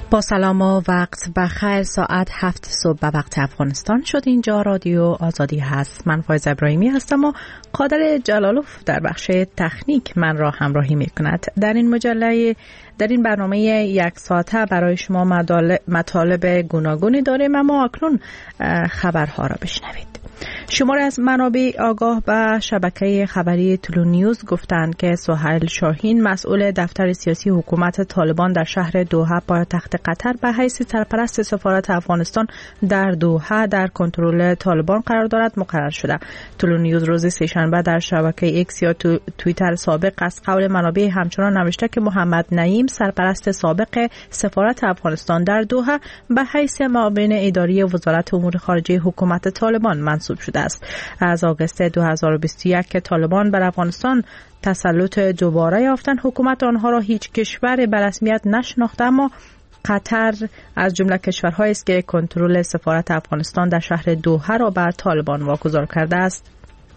با سلام و وقت بخیر. ساعت 7 صبح به وقت افغانستان شد. اینجا رادیو آزادی هست. من فایزه ابراهیمی هستم و قادر جلالوف در بخش تکنیک من را همراهی می کند. در این برنامه یک ساعته برای شما مطالب گوناگونی داریم، اما اکنون خبرها را بشنوید. شماری از منابع آگاه به شبکه خبری تلو نیوز گفتند که سهیل شاهین، مسئول دفتر سیاسی حکومت طالبان در شهر دوحه پایتخت قطر، به حیث سرپرست سفارت افغانستان در دوحه در کنترل طالبان قرار دارد مقرر شده. تلو نیوز روز سه‌شنبه در شبکه ایکس یا توییتر سابق از قول منابع همچنان نوشته که محمد نعیم، سرپرست سابق سفارت افغانستان در دوحه، به حیث معاون اداری وزارت امور خارجه حکومت طالبان منصوب شده است. از آگوست 2021 که طالبان بر افغانستان تسلط دوباره یافتند، حکومت آنها را هیچ کشور به رسمیت نشناخته، اما قطر از جمله کشورهایی است که کنترل سفارت افغانستان در شهر دوحه را بر طالبان واگذار کرده است.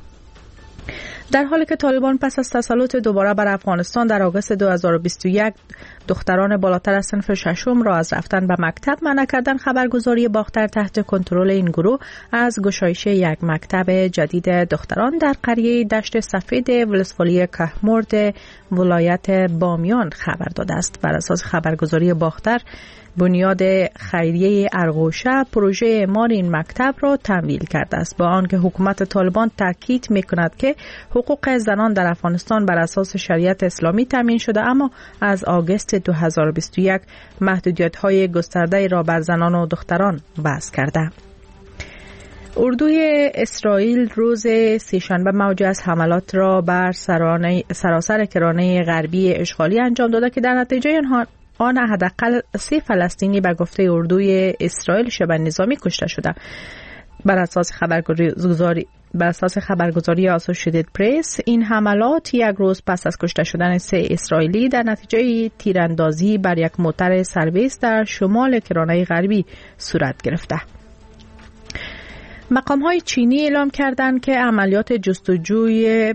در حالی که طالبان پس از تسلط دوباره بر افغانستان در آگوست 2021 دختران بالاتر از صنف ششم را از رفتن به مکتب منع کردند، خبرگزاری باختر تحت کنترل این گروه از گشایش یک مکتب جدید دختران در قریه دشت سفید ولسوالی کهمرد ولایت بامیان خبر داده است. بر اساس خبرگزاری باختر، بنیاد خیریه ارغوشه پروژه اعمار این مکتب را تمویل کرده است، با آنکه حکومت طالبان تاکید می‌کند که حقوق زنان در افغانستان بر اساس شریعت اسلامی تامین شده، اما از آگوست 2021 محدودیت‌های گسترده را بر زنان و دختران وضع کرده. اردوی اسرائیل روز سه‌شنبه موجی از حملات را بر سراسر کرانه غربی اشغالی انجام داده که در نتیجه آن حداقل 3 فلسطینی به گفته اردوی اسرائیل شبه نظامی کشته شده. بر اساس خبرگزاری آسوشیتد پرس، این حملات یک روز پس از کشته شدن 3 اسرائیلی در نتیجه تیراندازی بر یک موتر سرویس در شمال کرانه غربی صورت گرفته. مقام‌های چینی اعلام کردند که عملیات جستجوی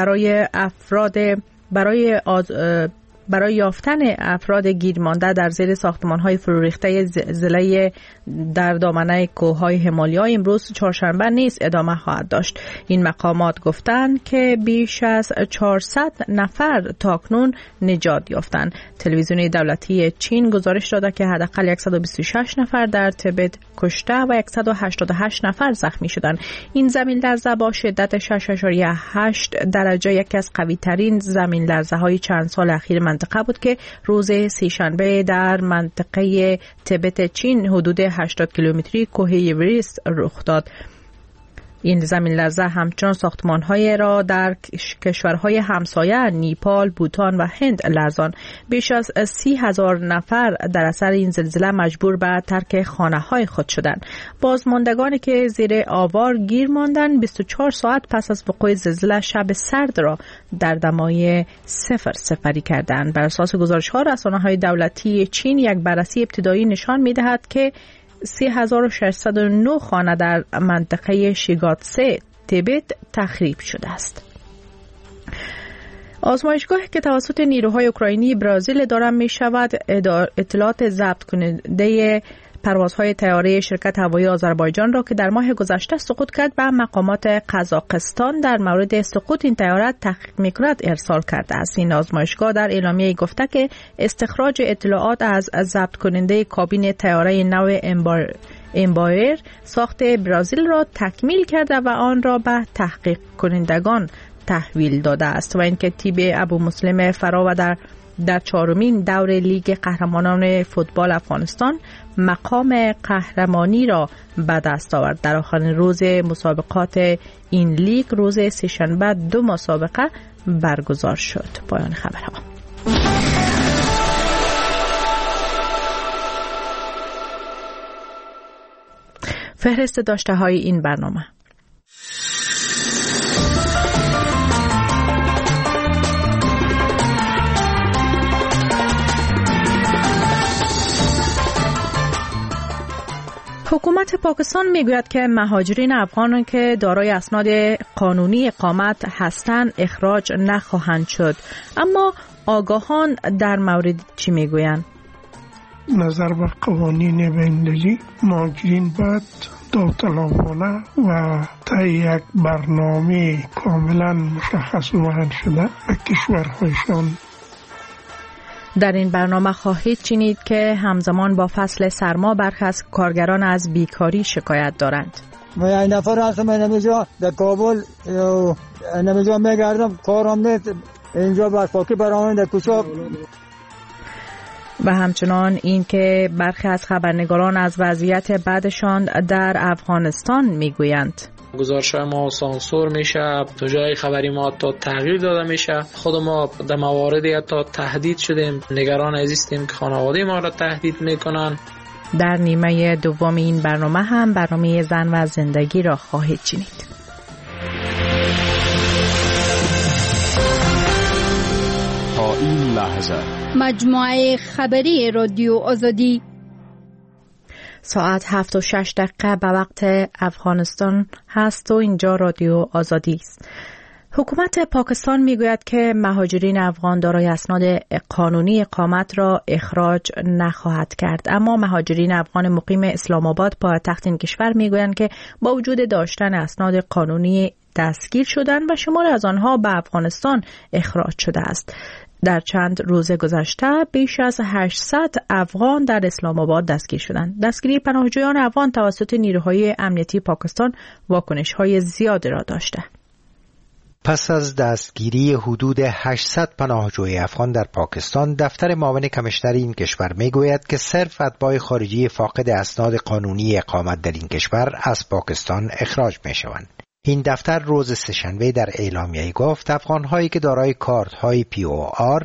برای یافتن افراد گیرمانده در زیر ساختمان‌های فرورخته زلزله در دامنه کوه‌های همالیا امروز چهارشنبه نیز ادامه خواهد داشت. این مقامات گفتند که بیش از 400 نفر تاکنون نجات یافتند. تلویزیون دولتی چین گزارش داده که حداقل 126 نفر در تبت کشته و 188 نفر زخمی شدند. این زمین‌لرزه با شدت 6.8 درجه یکی از قوی‌ترین زمین‌لرزه‌های چند سال اخیر منطقه بود که روز سه‌شنبه در منطقه تبت چین حدود 80 کیلومتری کوه ایورست رخ داد. این زمین لرزه همچنان ساختمان‌های را در کشورهای همسایه نیپال، بوتان و هند لرزان. بیش از 30,000 نفر در اثر این زلزله مجبور به ترک خانه‌های خود شدند. بازماندگانی که زیر آوار گیر ماندند 24 ساعت پس از وقوع زلزله شب سرد را در دمای 0 سپری کردند. بر اساس گزارش‌ها رسانه‌های دولتی چین، یک بررسی ابتدایی نشان می‌دهد که 3609 خانه در منطقه شیگاتسه تبت تخریب شده است. آزمایشگاهی که توسط نیروهای اوکراینی برزیل اداره می شود، اطلاعات ضبط کننده پروازهای طیاره شرکت هوایی آذربایجان را که در ماه گذشته سقوط کرد به مقامات قزاقستان در مورد سقوط این طیاره تحقیق می‌کند ارسال کرده است. این آزمایشگاه در اعلامیه گفته که استخراج اطلاعات از ضبط کننده کابین طیاره نو امبایر ساخت برزیل را تکمیل کرده و آن را به تحقیق کنندگان تحویل داده است و اینکه تیم ابو مسلم فرا و در 4مین دور لیگ قهرمانان فوتبال افغانستان مقام قهرمانی را به دست آورد. در آخرین روز مسابقات این لیگ روز سه‌شنبه 2 مسابقه برگزار شد. پایان خبرها. فهرست داشته های این برنامه: حکومت پاکستان میگوید که مهاجرین افغان که دارای اسناد قانونی اقامت هستند اخراج نخواهند شد. اما آگاهان در مورد چی میگویند؟ نظر به قوانین بین‌المللی مهاجرین باید داوطلبانه و تا یک برنامه کاملا مشخص و معین شده به کشورهایشان. در این برنامه خواهید شنید که همزمان با فصل سرما برخی از کارگران از بیکاری شکایت دارند. من این نفر هستم، من نمیجا در کابل نمیجا میگردم، کارم نیست اینجا برپاکی برامون در کوچه. و همچنان این که برخی از خبرنگاران از وضعیت بعدشان در افغانستان میگویند. گزارش‌های ما سانسور میشه، تو جای خبری ما تا تغییر داده میشه. خود ما در مواردی تا تهدید شدیم، نگران هستیم که خانواده ما را تهدید میکنن. در نیمه دوم این برنامه هم برنامه زن و زندگی را خواهید شنید. تا این لحظه مجموعه خبری رادیو آزادی ساعت 7:06 به وقت افغانستان هست و اینجا رادیو آزادی است. حکومت پاکستان میگوید که مهاجرین افغان دارای اسناد قانونی اقامت را اخراج نخواهد کرد، اما مهاجرین افغان مقیم اسلام آباد پایتخت این کشور میگویند که با وجود داشتن اسناد قانونی دستگیر شدند و شماری از آنها به افغانستان اخراج شده است. در چند روز گذشته بیش از 800 افغان در اسلام آباد دستگیر شدند. دستگیری پناهجویان افغان توسط نیروهای امنیتی پاکستان واکنش‌های زیادی را داشته. پس از دستگیری حدود 800 پناهجوی افغان در پاکستان، دفتر معاون کمیشنر این کشور میگوید که صرف اتباع خارجی فاقد اسناد قانونی اقامت در این کشور از پاکستان اخراج میشوند. این دفتر روز سه‌شنبه در اعلامیه گفت افغان‌هایی که دارای کارت‌های POR،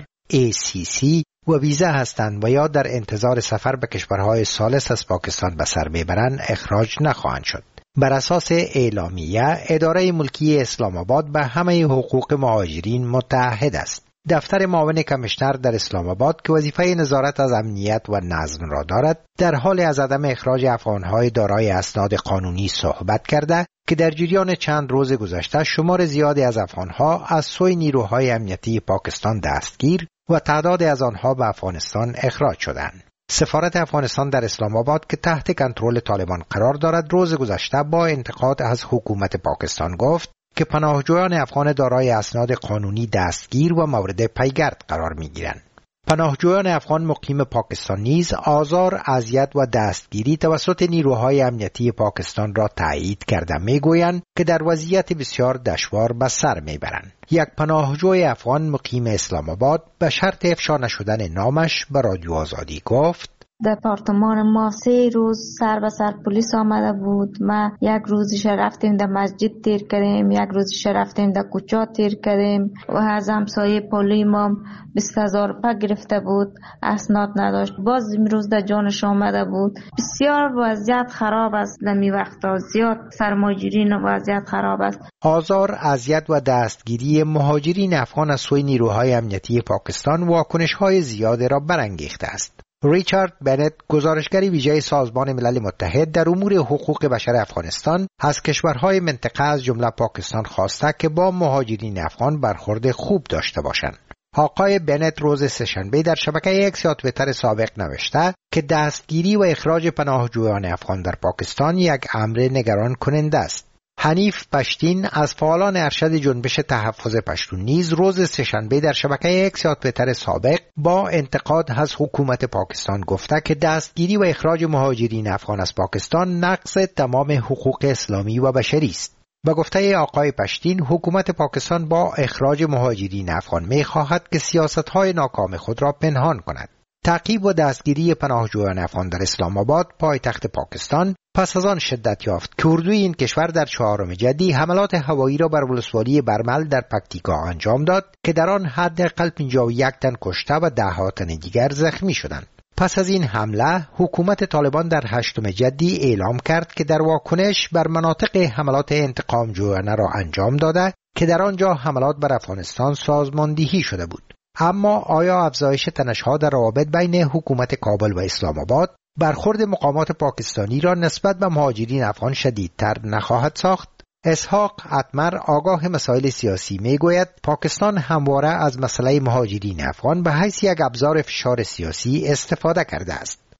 ACC و ویزا هستند و یا در انتظار سفر به کشورهای ثالث از پاکستان به سر میبرند اخراج نخواهند شد. بر اساس اعلامیه، اداره ملکی اسلام آباد به همه حقوق مهاجرین متعهد است. دفتر معاون کمیشنر در اسلام آباد که وظیفه نظارت از امنیت و نظم را دارد، در حال از عدم اخراج افغان‌های دارای اسناد قانونی صحبت کرده که در جریان چند روز گذشته شمار زیادی از افغان‌ها از سوی نیروهای امنیتی پاکستان دستگیر و تعداد از آنها به افغانستان اخراج شدند. سفارت افغانستان در اسلام آباد که تحت کنترل طالبان قرار دارد، روز گذشته با انتقاد از حکومت پاکستان گفت که پناهجویان افغان دارای اسناد قانونی دستگیر و مورد پیگرد قرار می‌گیرند. پناهجویان افغان مقیم پاکستان نیز آزار، اذیت و دستگیری توسط نیروهای امنیتی پاکستان را تایید کرده میگویند که در وضعیت بسیار دشوار به سر میبرند. یک پناهجوی افغان مقیم اسلام آباد به شرط افشا نشدن نامش به رادیو آزادی گفت: دپارتمان ما 3 روز سر به سر پلیس آمده بود. ما یک روزش رفتیم در مسجد تیر کردیم، یک روزش رفتیم در کوچه تیر کردیم و از همسایه پولی ما 20,000 روپیه گرفته بود، اسناد نداشت. باز امروز در جانش آمده بود. بسیار وضعیت خراب است. نمی وقتا زیاد سرمایه‌گیری و وضعیت خراب است. آزار، اذیت و دستگیری مهاجرین افغان از سوی نیروهای امنیتی پاکستان واکنش‌های زیاد را برانگیخته است. ریچارد بنت، گزارشگر ویژه سازمان ملل متحد در امور حقوق بشر افغانستان، از کشورهای منطقه از جمله پاکستان خواسته که با مهاجرین افغان برخورد خوب داشته باشند. آقای بنت روز سه‌شنبه در شبکه اکس یا توییتر سابق نوشته که دستگیری و اخراج پناهجویان افغان در پاکستان یک امر نگران کننده است. حنیف پشتین از فعالان ارشد جنبش تحفظ پشتون نیز روز سه‌شنبه در شبکه اکس یا توییتر سابق با انتقاد از حکومت پاکستان گفته که دستگیری و اخراج مهاجرین افغان از پاکستان نقض تمام حقوق اسلامی و بشری است. به گفته آقای پشتین، حکومت پاکستان با اخراج مهاجرین افغان می‌خواهد که سیاست‌های ناکام خود را پنهان کند. تعقیب و دستگیری پناهجویان افغان در اسلام آباد، پایتخت پاکستان، پس از آن شدت یافت که اردوی این کشور در 4 جدی حملات هوایی را بر ولسوالی برمل در پکتیکا انجام داد که در آن حداقل 51 تن کشته و 10 تن دیگر زخمی شدند. پس از این حمله، حکومت طالبان در 8 جدی اعلام کرد که در واکنش بر مناطق حملات انتقام جویانه را انجام داده که در آنجا حملات بر افغانستان سازماندهی شده بود. اما آیا افزایش تنش‌ها در روابط بین حکومت کابل و اسلام آباد برخورد مقامات پاکستانی را نسبت به مهاجرین افغان شدیدتر نخواهد ساخت؟ اسحاق اتمر، آگاه مسائل سیاسی، میگوید پاکستان همواره از مسئله مهاجرین افغان به حیث یک ابزار فشار سیاسی استفاده کرده است.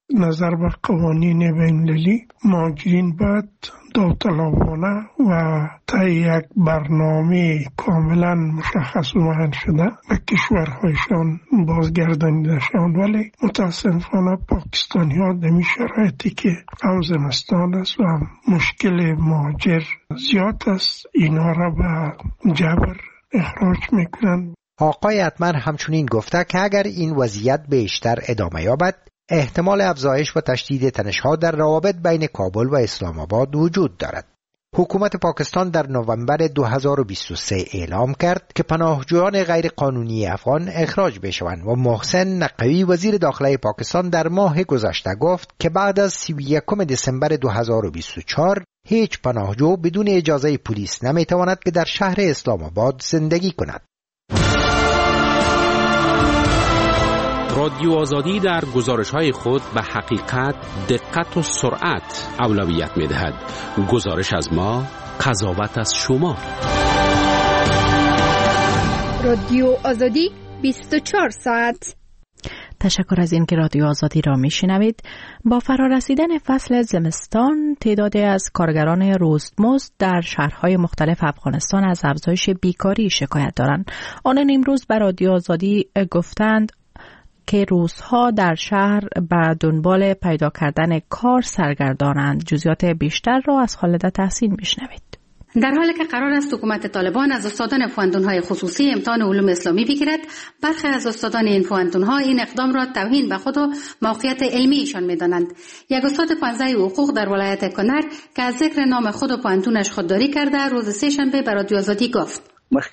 نظر به قوانین بین‌المللی مهاجرین باید داوطلبانه و طی یک برنامه کاملا مشخص و معین شده به کشورهایشان بازگردانیده شوند، ولی متاسفانه پاکستانی ها در شرایطی که هم زمستان است و هم مشکل مهاجر زیاد است، اینها را به جبر اخراج میکنند. آقای اتمر همچنین گفته که اگر این وضعیت بیشتر ادامه یابد، احتمال افزایش و تشدید تنش‌ها در روابط بین کابل و اسلام آباد وجود دارد. حکومت پاکستان در نوامبر 2023 اعلام کرد که پناهجویان غیر قانونی افغان اخراج بشوند و محسن نقوی وزیر داخله پاکستان در ماه گذشته گفت که بعد از 31 دسامبر 2024 هیچ پناهجو بدون اجازه پلیس نمیتواند که در شهر اسلام آباد زندگی کند. رادیو آزادی در گزارش‌های خود به حقیقت، دقت و سرعت اولویت می‌دهد. گزارش از ما، قضاوت از شما. رادیو آزادی 24 ساعت. تشکر از این که رادیو آزادی را میشنوید. با فرارسیدن فصل زمستان، تعدادی از کارگران روزمزد در شهرهای مختلف افغانستان از افزایش بیکاری شکایت دارند. آنان امروز به رادیو آزادی گفتند که روزها در شهر به دنبال پیدا کردن کار سرگردانند. جزئیات بیشتر را از خالد تحسین میشنوید. در حالی که قرار است حکومت طالبان از استادان پوهنتون‌های خصوصی امتحان علوم اسلامی بگیرد، برخی از استادان این پوهنتون‌ها این اقدام را توهین به خود و موقعیت علمی ایشان می‌دانند. یک استاد پانزده حقوق در ولایت کنر که از ذکر نام خود و پوهنتونش خودداری کرده، روز سه‌شنبه به رادیو آزادی گفت: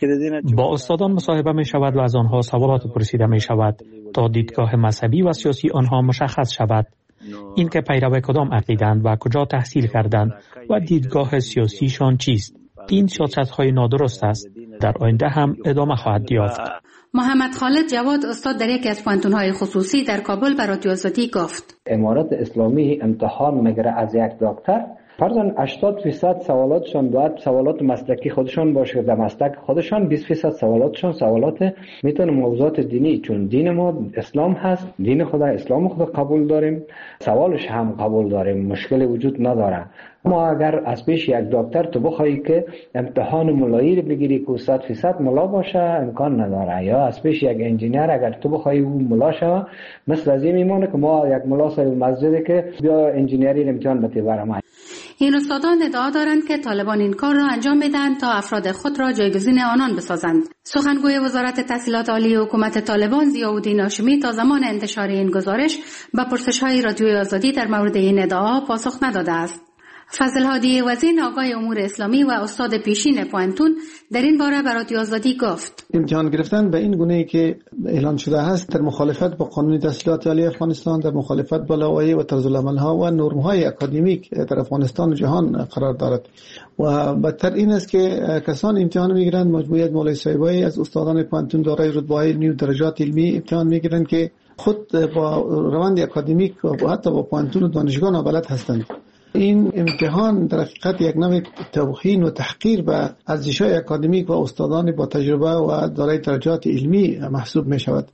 با استادان مصاحبه می شود و از آنها سوالات پرسیده می شود تا دیدگاه مذهبی و سیاسی آنها مشخص شود. این که پیرو کدام عقیده‌اند و کجا تحصیل کردند و دیدگاه سیاسیشان چیست. این سیاست‌های نادرست است. در آینده هم ادامه خواهد یافت. محمد خالد جواد، استاد در یکی از پوهنتون‌های خصوصی در کابل، به رادیو آزادی گفت: امارات اسلامی امتحان میگیره از یک دکتر، فرضاً 80% سوالاتشان باید سوالات مسلکی خودشان باشه. در مسلک خودشان 20% سوالاتشان سوالات میتونه موضوعات دینی، چون دین ما اسلام هست، دین خدا اسلام خدا قبول داریم، سوالش هم قبول داریم، مشکلی وجود نداره. ما اگر از پیش یک دکتر تو بخوایی که امتحان ملایی رو بگیری که 100% ملا باشه، امکان نداره. یا از پیش یک انجینیر اگر تو بخوایی او ملا شه، مثل از این میمونه که ما یک ملا صاحب مسجد که بیا انجینیری امتحان بده برام. این استادان ادعا دارند که طالبان این کار را انجام میدهند تا افراد خود را جایگزین آنان بسازند. سخنگوی وزارت تحصیلات عالی حکومت طالبان ضیاءالدین هاشمی تا زمان انتشار این گزارش به پرسش‌های رادیوی آزادی در مورد این ادعا پاسخ نداده است. فضل هادی وزین، آقای امور اسلامی و استاد پیشین پوهنتون، در این باره به رادیو آزادی گفت: امتحان گرفتن به این گونه‌ای که اعلان شده است در مخالفت با قانون تحصیلات عالی افغانستان، در مخالفت با لوایح و طرزالعمل‌ها و نرم‌های اکادمیک در افغانستان و جهان قرار دارد. و بدتر این است که کسان امتحان میگیرند، مجموعه مولوی صاحبایی از استادان پوهنتون دارای رتبه‌های علمی و درجات علمی امتحان میگیرند که خود با روند اکادمیک و حتی با پوهنتون و دانشگاه نابلد هستند. این امتحان در حقیقت یک نوع توهین و تحقیر به ارزش‌های اکادمیک و استادان با تجربه و دارای درجات علمی محسوب می شود.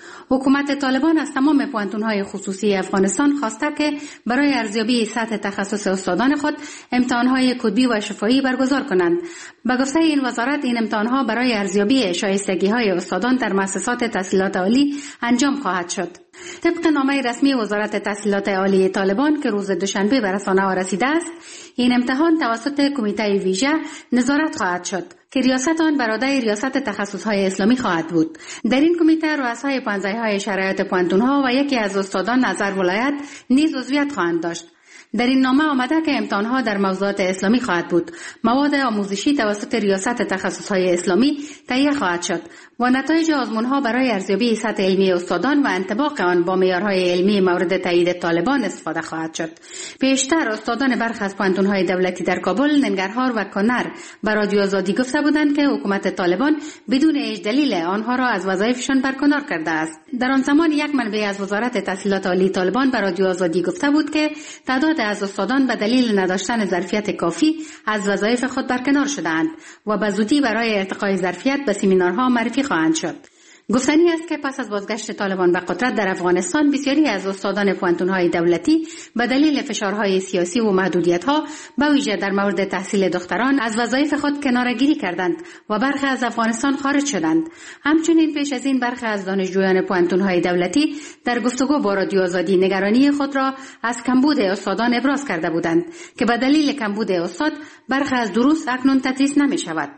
حکومت طالبان از تمام پوهنتون‌های خصوصی افغانستان خواسته که برای ارزیابی سطح تخصص استادان خود امتحان‌های کتبی و شفاهی برگزار کنند. به گفته این وزارت، این امتحان‌ها برای ارزیابی شایستگی‌های استادان در مؤسسات تحصیلات عالی انجام خواهد شد. طبق نامه رسمی وزارت تحصیلات عالی طالبان که روز دوشنبه به رسانه‌ها رسیده است، این امتحان توسط کمیته ویژه نظارت خواهد شد که ریاست آن برای ریاست تخصص‌های اسلامی خواهد بود. در این کمیته رؤسای پانزه‌های شرایط پوهنتون‌ها و یکی از استادان از هر ولایت نیز عضویت خواهند داشت. در این نامه آمده که امتحان‌ها در موضوعات اسلامی خواهد بود. مواد آموزشی توسط ریاست تخصص‌های اسلامی تهیه خواهد شد و نتایج آزمون‌ها برای ارزیابی سطح علمی استادان و انطباق آن با معیارهای علمی مورد تایید طالبان استفاده خواهد شد. پیشتر استادان برخی از پوهنتون‌های دولتی در کابل، ننگرهار و کنر به رادیو آزادی گفته بودند که حکومت طالبان بدون هیچ دلیل آنها را از وظایفشان برکنار کرده است. در آن زمان یک منبع از وزارت تحصیلات عالی طالبان به رادیو آزادی گفته بود که تعداد از استادان به دلیل نداشتن ظرفیت کافی از وظایف خود برکنار شدند و به زودی برای ارتقای ظرفیت به سمینارها معرفی خواهند شد. گفتنی است که پس از بازگشت طالبان به قدرت در افغانستان بسیاری از استادان پوهنتون‌های دولتی به دلیل فشارهای سیاسی و محدودیت‌ها به ویژه در مورد تحصیل دختران از وظایف خود کناره‌گیری کردند و برخی از افغانستان خارج شدند. همچنین پیش از این برخی از دانشجویان پوهنتون‌های دولتی در گفتگو با رادیو آزادی نگرانی خود را از کمبود استادان ابراز کرده بودند که به دلیل کمبود استاد برخی از دروس اکنون تدریس نمی‌شود.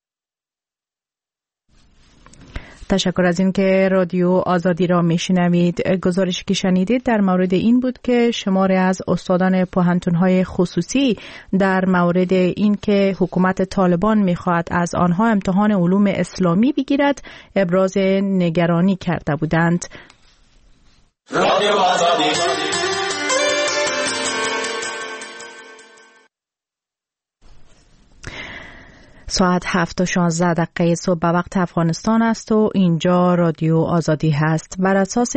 تشکر از این که رادیو آزادی را میشنوید. گزارشی که شنیدید در مورد این بود که شماری از استادان پوهنتون‌های خصوصی در مورد این که حکومت طالبان میخواهد از آنها امتحان علوم اسلامی بگیرد ابراز نگرانی کرده بودند. رادیو آزادی ساعت 7:16 صبح به وقت افغانستان است و اینجا رادیو آزادی هست. بر اساس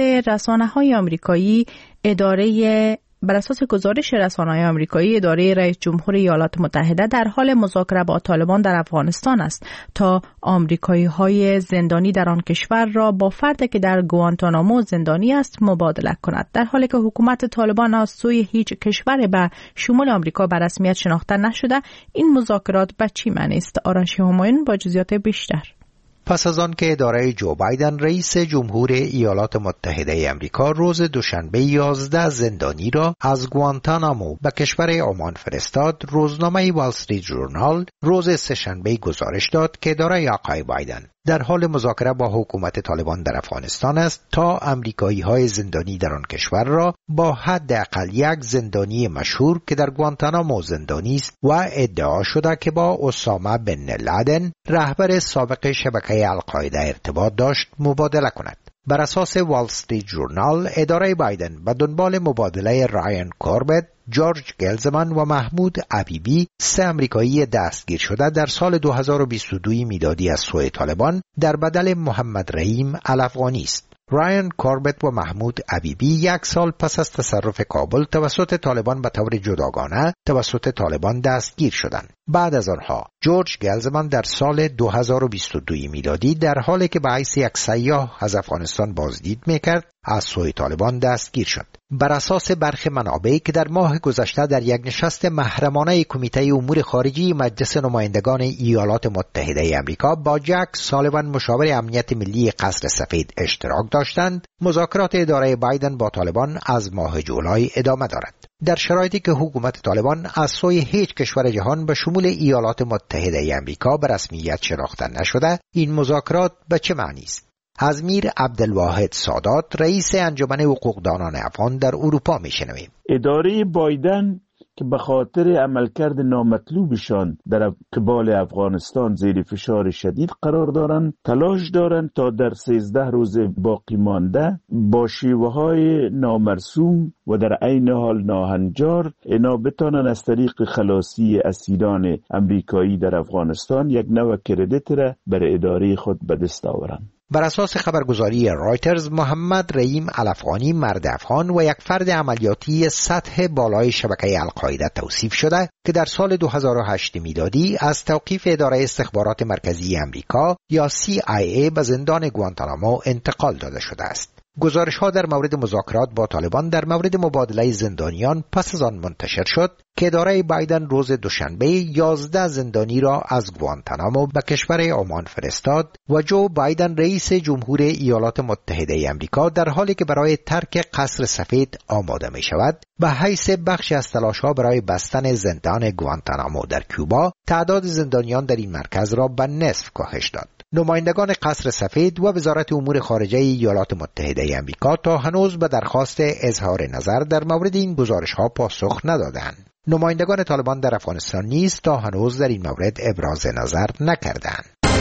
گزارش رسانه‌های آمریکایی، اداره رئیس جمهور ایالات متحده در حال مذاکره با طالبان در افغانستان است تا آمریکایی‌های زندانی در آن کشور را با فردی که در گوانتانامو زندانی است مبادله کند، در حالی که حکومت طالبان از سوی هیچ کشور به شمول آمریکا به رسمیت شناخته نشده. این مذاکرات به چی معنی است؟ آرش همایون با جزئیات بیشتر. پس از آن که اداره جو بایدن رئیس جمهور ایالات متحده آمریکا روز دوشنبه 11 زندانی را از گوانتانامو به کشور عمان فرستاد، روزنامه وال استریت ژورنال روز سه‌شنبه گزارش داد که اداره آقای بایدن در حال مذاکره با حکومت طالبان در افغانستان است تا آمریکایی‌های زندانی در آن کشور را با حداقل یک زندانی مشهور که در گوانتانامو زندانی است و ادعا شده که با اسامه بن لادن رهبر سابق شبکه القاعده ارتباط داشت مبادله کند. بر اساس وال استریت ژورنال اداره بایدن به دنبال مبادله رایان کوربت، جورج گلزمن و محمود عبیبی، 3 آمریکایی دستگیر شده در سال 2022 میلادی از سوی طالبان در بدل محمد رحیم الافغانی است. رایان کوربت و محمود عبیبی 1 سال پس از تصرف کابل توسط طالبان به طور جداگانه توسط طالبان دستگیر شدند. بعد از آنها جورج گلزمن در سال 2022 میلادی در حالی که به حیث یک سیاح از افغانستان بازدید میکرد از سوی طالبان دستگیر شد. بر اساس برخی منابع که در ماه گذشته در یک نشست محرمانه کمیته امور خارجی مجلس نمایندگان ایالات متحده آمریکا با جک سالیوان مشاور امنیت ملی قصر سفید اشتراک داشتند، مذاکرات اداره بایدن با طالبان از ماه جولای ادامه دارد. در شرایطی که حکومت طالبان از سوی هیچ کشور جهان به شمول ایالات متحده آمریکا به رسمیت شناخته نشده، این مذاکرات به چه معنی است؟ از میر عبدالواحد سادات، رئیس انجمن حقوقدانان افغان در اروپا میشنویم. اداره بایدن که به خاطر عملکرد نامطلوبشان در قبال افغانستان زیر فشار شدید قرار دارند، تلاش دارند تا در 13 روز باقی مانده با شیوه‌های نامرسوم و در عین حال ناهنجار اینا بتانن از طریق خلاصی اسیران امریکایی در افغانستان یک نوع کردیت را بر اداره خود به دست آورند. بر اساس خبرگزاری رایترز، محمد رحیم الافغانی مرد افغان و یک فرد عملیاتی سطح بالای شبکه القاعده توصیف شده که در سال 2008 میلادی از توقیف اداره استخبارات مرکزی امریکا یا CIA به زندان گوانتانامو انتقال داده شده است. گزارش‌ها در مورد مذاکرات با طالبان در مورد مبادله زندانیان پس از آن منتشر شد که اداره بایدن روز دوشنبه 11 زندانی را از گوانتانامو به کشور عمان فرستاد و جو بایدن رئیس جمهور ایالات متحده آمریکا در حالی که برای ترک قصر سفید آماده می شود به حیث بخشی از تلاش‌ها برای بستن زندان گوانتانامو در کوبا تعداد زندانیان در این مرکز را به نصف کاهش داد. نمایندگان قصر سفید و وزارت امور خارجه ایالات متحده آمریکا تا هنوز به درخواست اظهار نظر در مورد این گزارش‌ها پاسخ ندادند. نمایندگان طالبان در افغانستان نیز تا هنوز در این مورد ابراز نظر نکردند.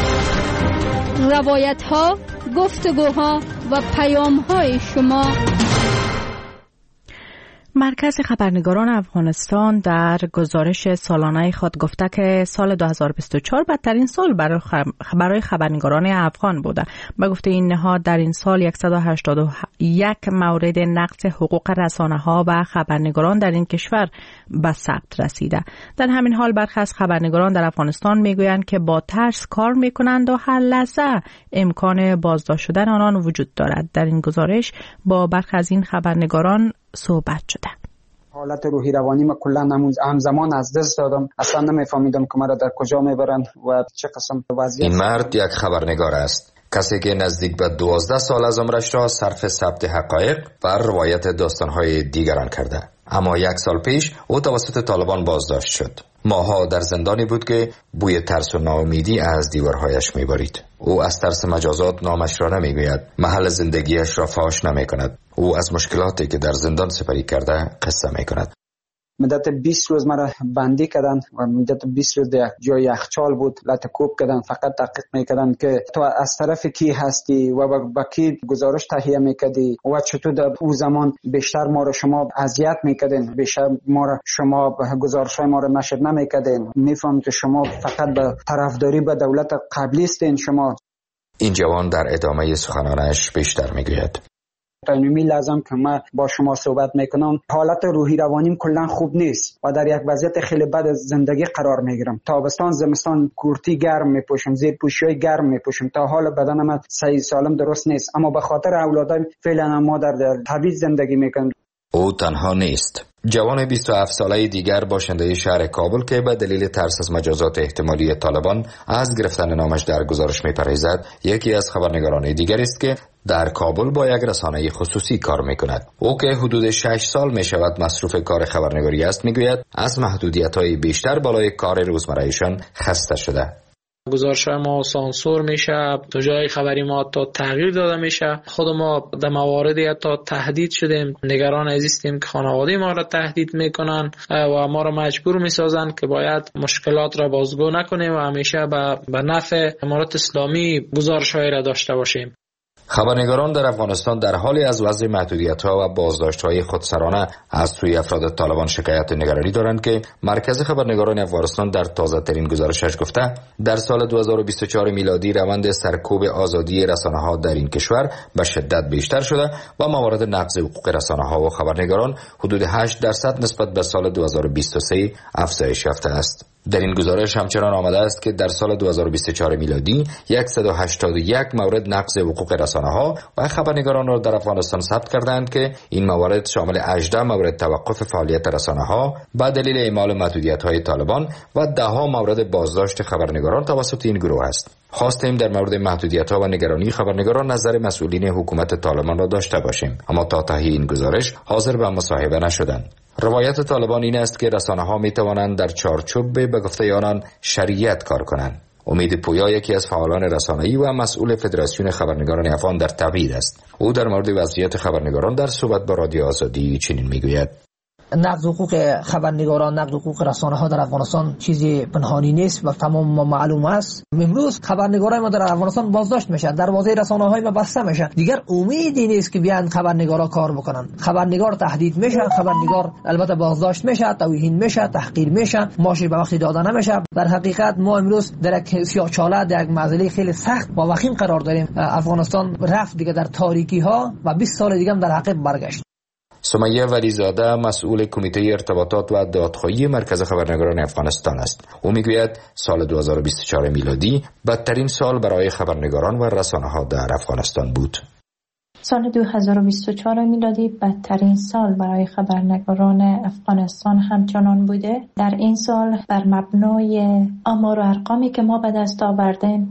روایت‌ها، گفتگوها و پیام‌های شما. مرکز خبرنگاران افغانستان در گزارش سالانه خود گفته که سال 2024 بدترین سال برای خبرنگاران افغان بوده. به گفته این نهاد در این سال 181 مورد نقض حقوق رسانه‌ها و خبرنگاران در این کشور به ثبت رسیده. در همین حال برخی از خبرنگاران در افغانستان میگویند که با ترس کار میکنند و هر لحظه امکان بازداشت شدن آنان وجود دارد. در این گزارش با برخی از این خبرنگاران صحبت شده. حالت روحی روانی ما کلا همزمان از دست دادم. اصلا نمیفهمیدم که مرا در کجا میبرن و چه قسم وضعیت. این مرد یک خبرنگار است، کسی که نزدیک به 12 سال از عمرش را صرف ثبت حقایق و روایت داستانهای دیگران کرده. اما یک سال پیش او توسط طالبان بازداشت شد. ماها در زندانی بود که بوی ترس و ناامیدی از دیوارهایش میبارید. او از ترس مجازات نامش را نمیگوید، محل زندگیش را فاش نمیکند. او از مشکلاتی که در زندان سپری کرده قصه میکند. مدت 20 روز مرا بندی کردن و مدت 20 روز در جای یخچال بود، لطکوب کردن، فقط تحقیق میکردن که تو از طرف کی هستی و با کی گزارش تهیه میکردی و چطور در اون زمان بیشتر ما را شما اذیت میکردین، بیشتر ما را شما گزارش‌های ما را نشر نمیکردین. میفهم که شما فقط به طرفداری به دولت قبلی هستین شما. این جوان در ادامه سخنانش بیشتر میگوید. تایمی لازم که من با شما صحبت میکنم، حالت روحی روانیم کلا خوب نیست و در یک وضعیت خیلی بد زندگی قرار میگیرم. تابستان زمستان کورتی گرم میپوشم، زیر پوشی گرم میپوشم، تا حال بدنم من صحیح سالم درست نیست، اما به خاطر اولادم فعلا ما در تبعیض زندگی میکنم. او تنها نیست. جوان 27 ساله دیگر باشنده شهر کابل که به دلیل ترس از مجازات احتمالی طالبان از گرفتن نامش در گزارش می‌پرهیزد، یکی از خبرنگاران دیگر است که در کابل با یک رسانه خصوصی کار می‌کند. او که حدود 6 سال می‌شود مصروف کار خبرنگاری است، می‌گوید از محدودیت‌های بیشتر بالای کار روزمره‌ایشان خسته شده. گزارش‌های ما سانسور میشه، تو جای خبری ما تا تغییر داده میشه. خود ما در مواردی تا تهدید شدیم، نگران هستیم که خانواده ما را تهدید میکنن و ما را مجبور میسازن که باید مشکلات را بازگو نکنیم و همیشه به نفع امارات اسلامی گزارش‌های را داشته باشیم. خبرنگاران در افغانستان در حالی از وضع محدودیت‌ها و بازداشت‌های خودسرانه از سوی افراد طالبان شکایت نگرانی دارند که مرکز خبرنگاران افغانستان در تازه‌ترین گزارشش گفته در سال 2024 میلادی روند سرکوب آزادی رسانه‌ها در این کشور به شدت بیشتر شده و موارد نقض حقوق رسانه‌ها و خبرنگاران حدود 8% نسبت به سال 2023 افزایش یافته است. در این گزارش همچنان آمده است که در سال 2024 میلادی 181 مورد نقض حقوق رسانه‌ها و خبرنگاران را در افغانستان ثبت کردند که این موارد شامل 18 مورد توقف فعالیت رسانه‌ها به دلیل اعمال محدودیت‌های طالبان و 10 مورد بازداشت خبرنگاران توسط این گروه است. خواستیم در مورد محدودیت‌ها و نگرانی خبرنگاران نظر مسئولین حکومت طالبان را داشته باشیم، اما تا ته این گزارش حاضر به مصاحبه نشدند. روایت طالبان این است که رسانه‌ها می‌توانند در چارچوب به گفته آنان شریعت کار کنند. امید پویا یکی از فعالان رسانه‌ای و مسئول فدراسیون خبرنگاران افغان در تبعید است. او در مورد وضعیت خبرنگاران در صحبت با رادیو آزادی چنین می‌گوید: نقض حقوق خبرنگاران، نقض حقوق رسانه ها در افغانستان چیزی پنهانی نیست و تمام ما معلوم است. امروز خبرنگارای ما در افغانستان بازداشت میشن، دروازه رسانه های ما بسته میشن. دیگر امیدی نیست که بیان خبرنگارا کار بکنن. خبرنگار تهدید میشه، خبرنگار البته بازداشت میشه، توهین میشه، تحقیر میشه، ماشی به وقت داده نمیشه. در حقیقت ما امروز در یک سیاه‌چاله، در یک معضله خیلی سخت و وخیم قرار داریم. افغانستان رفت دیگه در تاریکی ها و 20 سال دیگه هم در عقب برگشت. سمیه ولیزاده مسئول کمیته ارتباطات و دادخواهی مرکز خبرنگاران افغانستان است. او میگوید سال 2024 میلادی بدترین سال برای خبرنگاران و رسانه‌ها در افغانستان بود. سال 2024 میلادی بدترین سال برای خبرنگاران افغانستان همچنان بوده. در این سال بر مبنای آمار و ارقامی که ما به دست آوردیم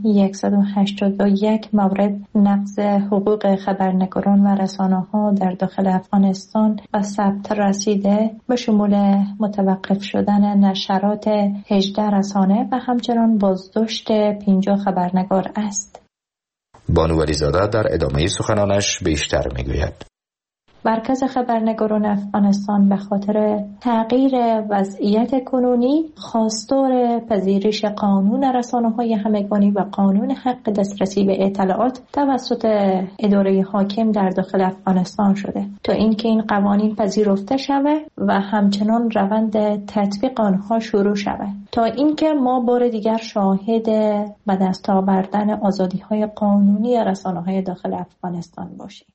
181 مورد نقض حقوق خبرنگاران و رسانه‌ها در داخل افغانستان به ثبت رسیده، به شمول متوقف شدن نشرات 18 رسانه و همچنان بازداشت 50 خبرنگار است. بانو ولیزاده در ادامه سخنانش بیشتر میگوید: مرکز خبرنگاران افغانستان به خاطر تغییر وضعیت کنونی خواستار پذیرش قانون رسانه‌های همگانی و قانون حق دسترسی به اطلاعات توسط اداره حاکم در داخل افغانستان شده تا اینکه این قوانین پذیرفته شود و همچنان روند تطبیق آنها شروع شود تا اینکه ما بار دیگر شاهد به دست آوردن آزادی‌های قانونی رسانه‌های داخل افغانستان باشیم.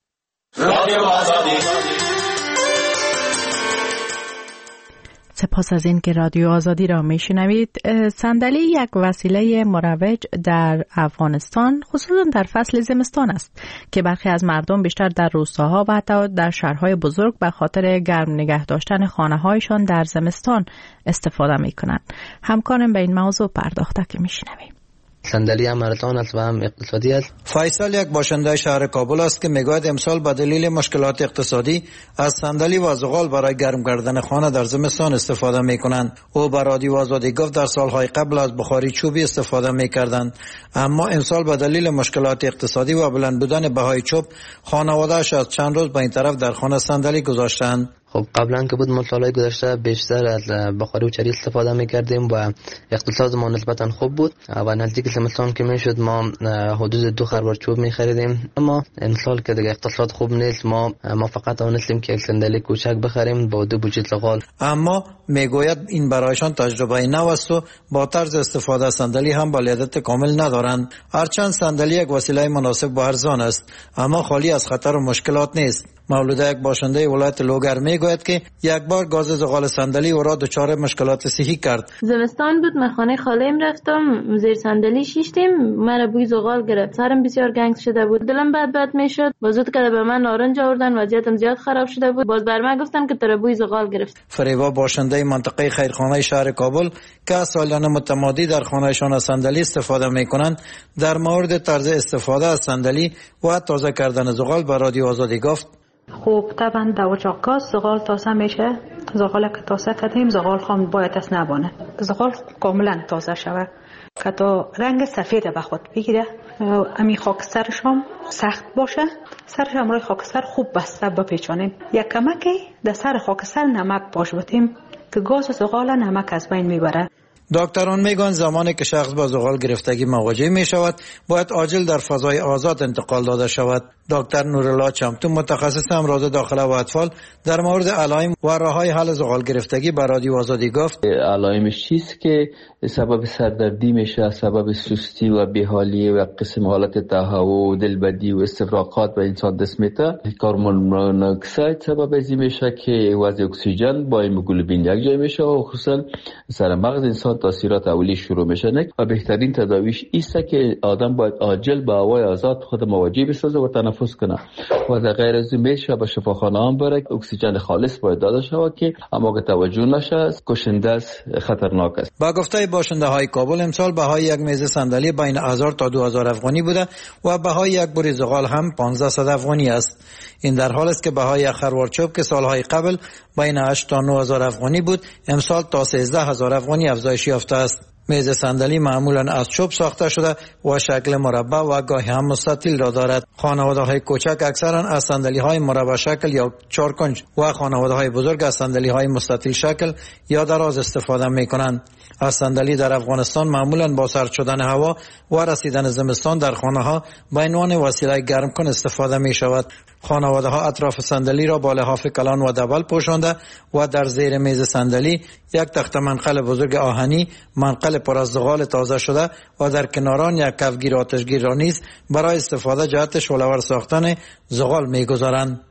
سپاس از این که رادیو آزادی را میشنوید. صندلی یک وسیله مروج در افغانستان خصوصا در فصل زمستان است که برخی از مردم بیشتر در روستاها و حتی در شهرهای بزرگ به خاطر گرم نگه داشتن خانه‌هایشان در زمستان استفاده میکنند. همکارم به این موضوع پرداخته که میشنویم. صندلی هم مردان است و هم اقتصادی است. فیصل یک باشنده شهر کابل است که میگوید امسال به دلیل مشکلات اقتصادی از صندلی و زغال برای گرم کردن خانه در زمستان استفاده میکنند. او به رادیو آزادی گفت در سالهای قبل از بخاری چوبی استفاده میکردند، اما امسال به دلیل مشکلات اقتصادی و بلند بودن بهای چوب خانواده‌اش از چند روز به این طرف در خانه صندلی گذاشتند. خب قبلا که بود ما سالهای گذشته بیشتر از بخاری و چری استفاده میکردیم و اقتصاد ما نسبتا خوب بود و نزدیک زمستان که میشد ما حدود 2 خروار چوب میخریدیم، اما امسال که دیگه اقتصاد خوب نیست ما فقط توانستیم که یک صندلی کوچک بخریم با 2 بوجه زغال. اما میگوید این برایشان تجربه نو است و با طرز استفاده از صندلی هم بلدیت کامل ندارند. هرچند صندلی یک وسیله مناسب و ارزان است اما خالی از خطر و مشکلات نیست. مولوده یک باشنده ولایت لوگر میگوید که یک بار گاز زغال صندلی او را دچار مشکلات صحی کرد. زمستان بود، من خانه خاله‌ام رفتم، زیر صندلی شیشتیم، مرا بوی زغال گرفت، سرم بسیار گنگ شده بود، دلم بد میشد، بازود که به من نارنج آوردن، وضعیتم زیاد خراب شده بود، باز بر من گفتن که ترا بوی زغال گرفت. فریبا باشنده منطقه خیرخانه شهر کابل که سالیان متمادی در خانهشان از صندلی استفاده میکنند در مورد طرز استفاده از صندلی و تازه کردن زغال به رادیو آزادی گفت. خوب طبعا در وچاق گاز زغال تازه میشه. زغال که تازه کردیم زغال خام باید از نبانه، زغال کاملا تازه شود که تا رنگ سفید به خود بگیره. امی خاکسترش هم سخت باشه، سرش هم روی خاکستر خوب بسته بپیچانیم. یک کمکی در سر خاکستر نمک باش بتیم که گاز زغال نمک از بین میبره. دکتران میگن زمانی که شخص با زغال گرفتگی مواجه می شود باید عاجل در فضای آزاد انتقال داده شود. دکتر نورالله چمتو متخصص امراض داخله و اطفال در مورد علائم و راههای حل زغال گرفتگی به رادیو آزادی گفت. علائمش چیست که سبب سردردی میشه، سبب سستی و بیحالی و قسم حالت تهوع و دلبدی و استفراغات به انسان دست میده. هورمون مونوکسید سبب ازی میشه که وضع اکسیژن با هموگلوبین یک جای میشه و خصوصا سر مغز انسان تاثیرات اولی شروع میشه و بهترین تداویش ایست که آدم باید عاجل با هوای آزاد خود مواجه بسازه و تنفس کنه و در غیر از این میشه به شفاخانه هم بره. اکسیژن خالص باید داده شود که اما که توجه نشه کشنده است، خطرناک است. با گفته باشنده های کابل امسال بهای یک میز صندلی بین 1000 تا 2000 افغانی بوده و بهای یک بوری زغال هم 1500 افغانی است. این در حال است که بهای یک خروار چوب که سالهای قبل بین 8 تا 9000 افغانی بود امسال تا 13000 افغانی افزایش یافته است. میز صندلی معمولا از چوب ساخته شده و شکل مربع و گاهی هم مستطیل را دارد. خانواده‌های کوچک اکثرا از صندلی‌های مربع شکل یا چارکنج و خانواده‌های بزرگ از صندلی‌های مستطیل شکل یا دراز استفاده می‌کنند. از صندلی در افغانستان معمولا با سرد شدن هوا و رسیدن زمستان در خانه‌ها به عنوان وسیله گرم کن استفاده می‌شود. خانواده‌ها اطراف صندلی را با لحاف کلان و دبل پوشانده و در زیر میز صندلی یک تخته منقل بزرگ آهنی، منقل پر از زغال تازه شده و در کناران یک کفگیر آتشگیر را نیز برای استفاده جهت شعله‌ور ساختن زغال می‌گذارند.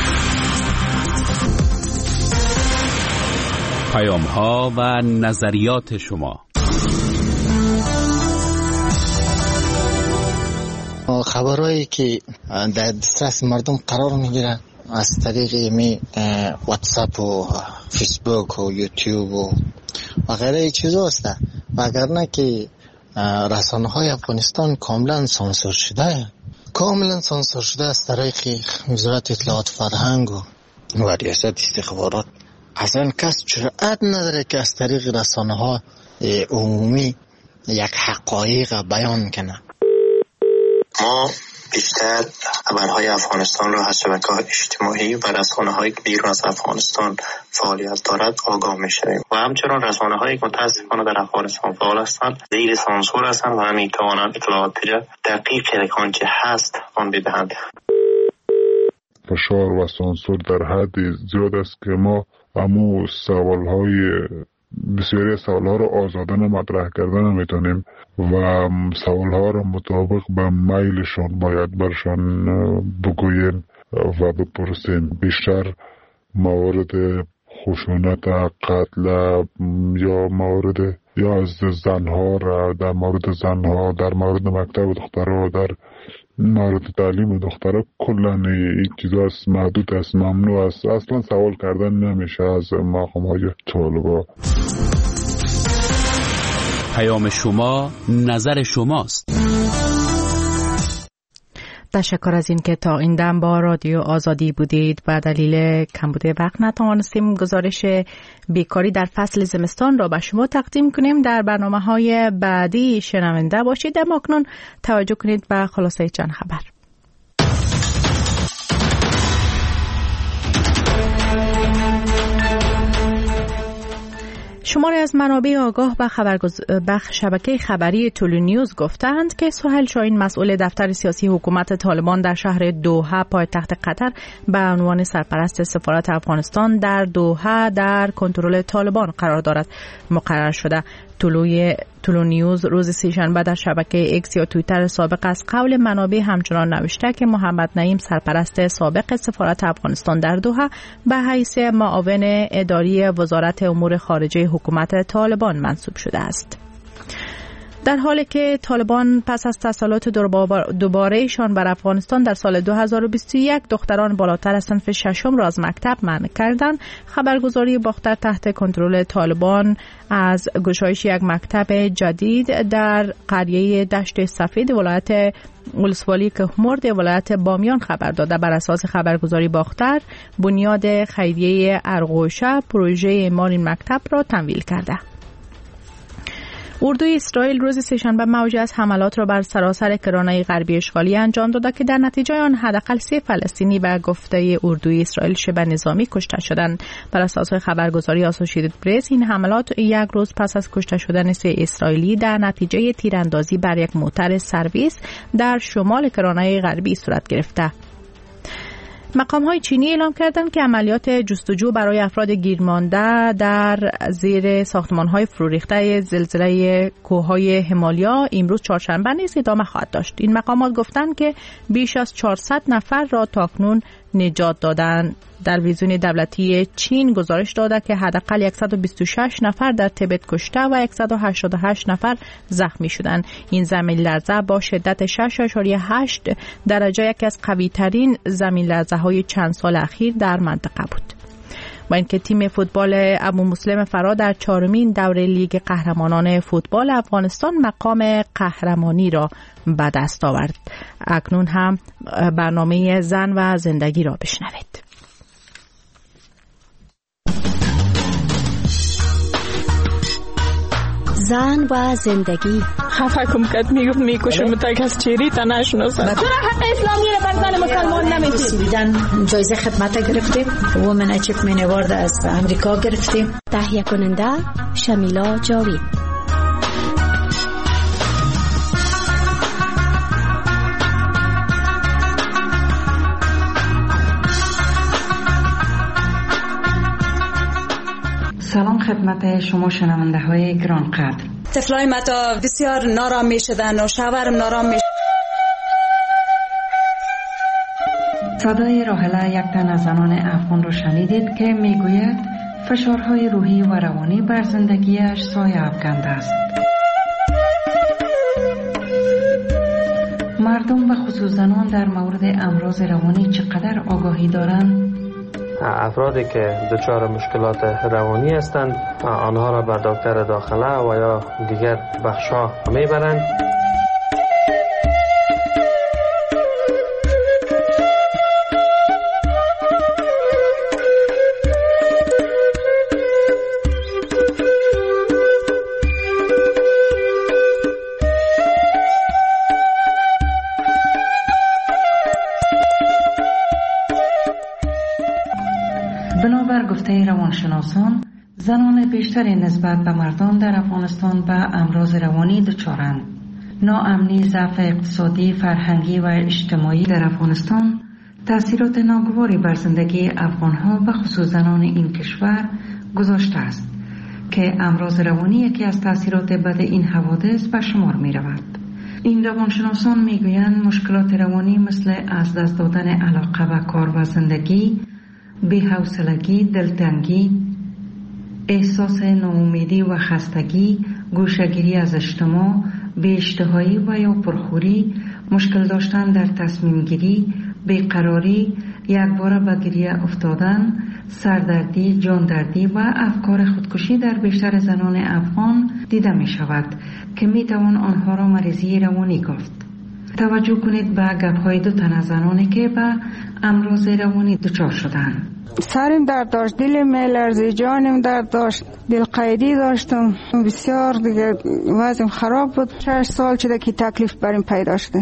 پیام‌ها و نظریات شما. خبرهایی که در دسترس مردم قرار میگیره از طریق واتساپ و فیسبوک و یوتیوب و غیره چیزا است، وگرنه که رسانه های افغانستان کاملا سانسور شده از طریق وزارت اطلاعات فرهنگ و ریاست استخبارات. اصلا کس جرأت نداره که از طریق رسانه ها عمومی یک حقایق بیان کنه. ما بیشتر خبرهای افغانستان را از شبکه‌های اجتماعی و رسانه‌های بیرون از افغانستان فعالیت دارد آگاه می‌شویم و همچنین رسانه‌های متأسفانه در افغانستان فعال هستند زیر سانسور هستند و نمی‌توانند اطلاعات دقیق آنچه هست آن بدهند. فشار و سانسور در حد زیاد است که ما همو بسیاری سوالها رو آزادانه مطرح کردن نمیتونیم و سوالها رو مطابق به میلشان باید برشان بگوییم و بپرسیم. بیشتر موارد خشونت، قتل یا موارد یا از زنها را در مورد زنها، در مورد مکتب دخترها، در مورد تعلیم دخترها کلا این چیزا است، محدود است، ممنوع است. اصلا سوال کردن نمیشه از مقام‌های طالبا. پیام شما نظر شماست. تشکر از این که تا این دم با رادیو آزادی بودید. به دلیل کمبود وقت نتوانستیم گزارش بیکاری در فصل زمستان را به شما تقدیم کنیم. در برنامه‌های بعدی شنونده باشید. اما اکنون توجه کنید به خلاصه چند خبر. شماری از منابع آگاه به شبکه خبری تولونیوز گفتند که سهیل شاهین مسئول دفتر سیاسی حکومت طالبان در شهر دوحه پایتخت قطر به عنوان سرپرست سفارت افغانستان در دوحه در کنترل طالبان قرار دارد مقرر شده. تولونیوز روز سه‌شنبه در شبکه ایکس یا توییتر سابق از قول منابع همچنان نوشته که محمد نعیم سرپرست سابق سفارت افغانستان در دوحه به حیث معاون اداری وزارت امور خارجه حکومت طالبان منصوب شده است. در حالی که طالبان پس از تسلط دوباره‌شان بر افغانستان در سال 2021 دختران بالاتر از صنف ششم را از مکتب منع کردند، خبرگزاری باختر تحت کنترل طالبان از گشایش یک مکتب جدید در قریه دشت سفید ولایت ولسوالی کهمرد ولایت بامیان خبر داده. بر اساس خبرگزاری باختر، بنیاد خیریه ارغوشه پروژه اعمار این مکتب را تمویل کرده. اردوی اسرائیل روز سه‌شنبه موجی از حملات را بر سراسر کرانه غربی اشغالی انجام داده که در نتیجه آن حداقل 3 فلسطینی به گفته اردوی اسرائیل شبه نظامی کشته شدند. بر اساس خبرگزاری آسوشیتد پرس، این حملات یک روز پس از کشته شدن 3 اسرائیلی در نتیجه تیراندازی بر یک موتر سرویس در شمال کرانه غربی صورت گرفته. مقام‌های چینی اعلام کردند که عملیات جستجو برای افراد گیرمانده در زیر ساختمان‌های فرو ریخته زلزله کوههای همالیا امروز چهارشنبه نیز ادامه خواهد داشت. این مقامات گفتند که بیش از 400 نفر را تاکنون نجات دادند. در ویزیون دولتی چین گزارش داده که حداقل 126 نفر در تبت کشته و 188 نفر زخمی شدند. این زمین لرزه با شدت 6.8 درجه یکی از قوی ترین زمین لرزه های چند سال اخیر در منطقه بود. و اینکه تیم فوتبال ابو مسلم فرا در 4مین دوره لیگ قهرمانان فوتبال افغانستان مقام قهرمانی را به دست آورد. اکنون هم برنامه زن و زندگی را بشنوید. زن و زندگی. خفه کم کد میگفت میکشم تک از چیری تا نشناسم. چرا حق اسلامی رو بر زن مسلمان نمیدید؟ سویدن جایزه خدمت گرفتیم. وومن اچیومنت اوارد از امریکا گرفتیم. تهیه کننده شمیلا جاوید. سلام خدمت شما شنونده های گران قدر. طفلای متا بسیار نارام می شدن و شوهرم نارام می. صدای راحله یک تن از زنان افغان رو شنیدید که می گوید فشارهای روحی و روانی بر زندگیش سایه افکنده است. مردم و خصوص زنان در مورد امراض روانی چقدر آگاهی دارند؟ افرادی که دچار مشکلات روانی هستند آنها را به دکتر داخله و یا دیگر بخش‌ها میبرند. روانشناسان زنان بیشتری نسبت به مردان در افغانستان به امراض روانی دچارند. ناامنی، ضعف اقتصادی، فرهنگی و اجتماعی در افغانستان تأثیرات ناگواری بر زندگی افغانها و خصوص زنان این کشور گذاشته است که امراض روانی یکی از تأثیرات بد این حوادث به شمار می رود. این روانشناسان می گویند مشکلات روانی مثل از دست دادن علاقه به کار و زندگی، بی‌حوصلگی، دلتنگی، احساس ناامیدی و خستگی، گوشه‌گیری از اجتماع، بی‌اشتهایی و یا پرخوری، مشکل داشتن در تصمیم گیری، بیقراری، یکباره به گریه افتادن، سردردی، جاندردی و افکار خودکشی در بیشتر زنان افغان دیده می شود که می توان آنها را مریضی روانی گفت. توجه کنید به گپ‌های دو تن از زنانی که به امراض روانی دچار شدند. سرم درد داشت، دلم میلرزید، جانم درد داشت، دلقیدی داشتم، بسیار دیگه وضعم خراب بود. 6 سال شده که تکلیف بریم پیدا شده.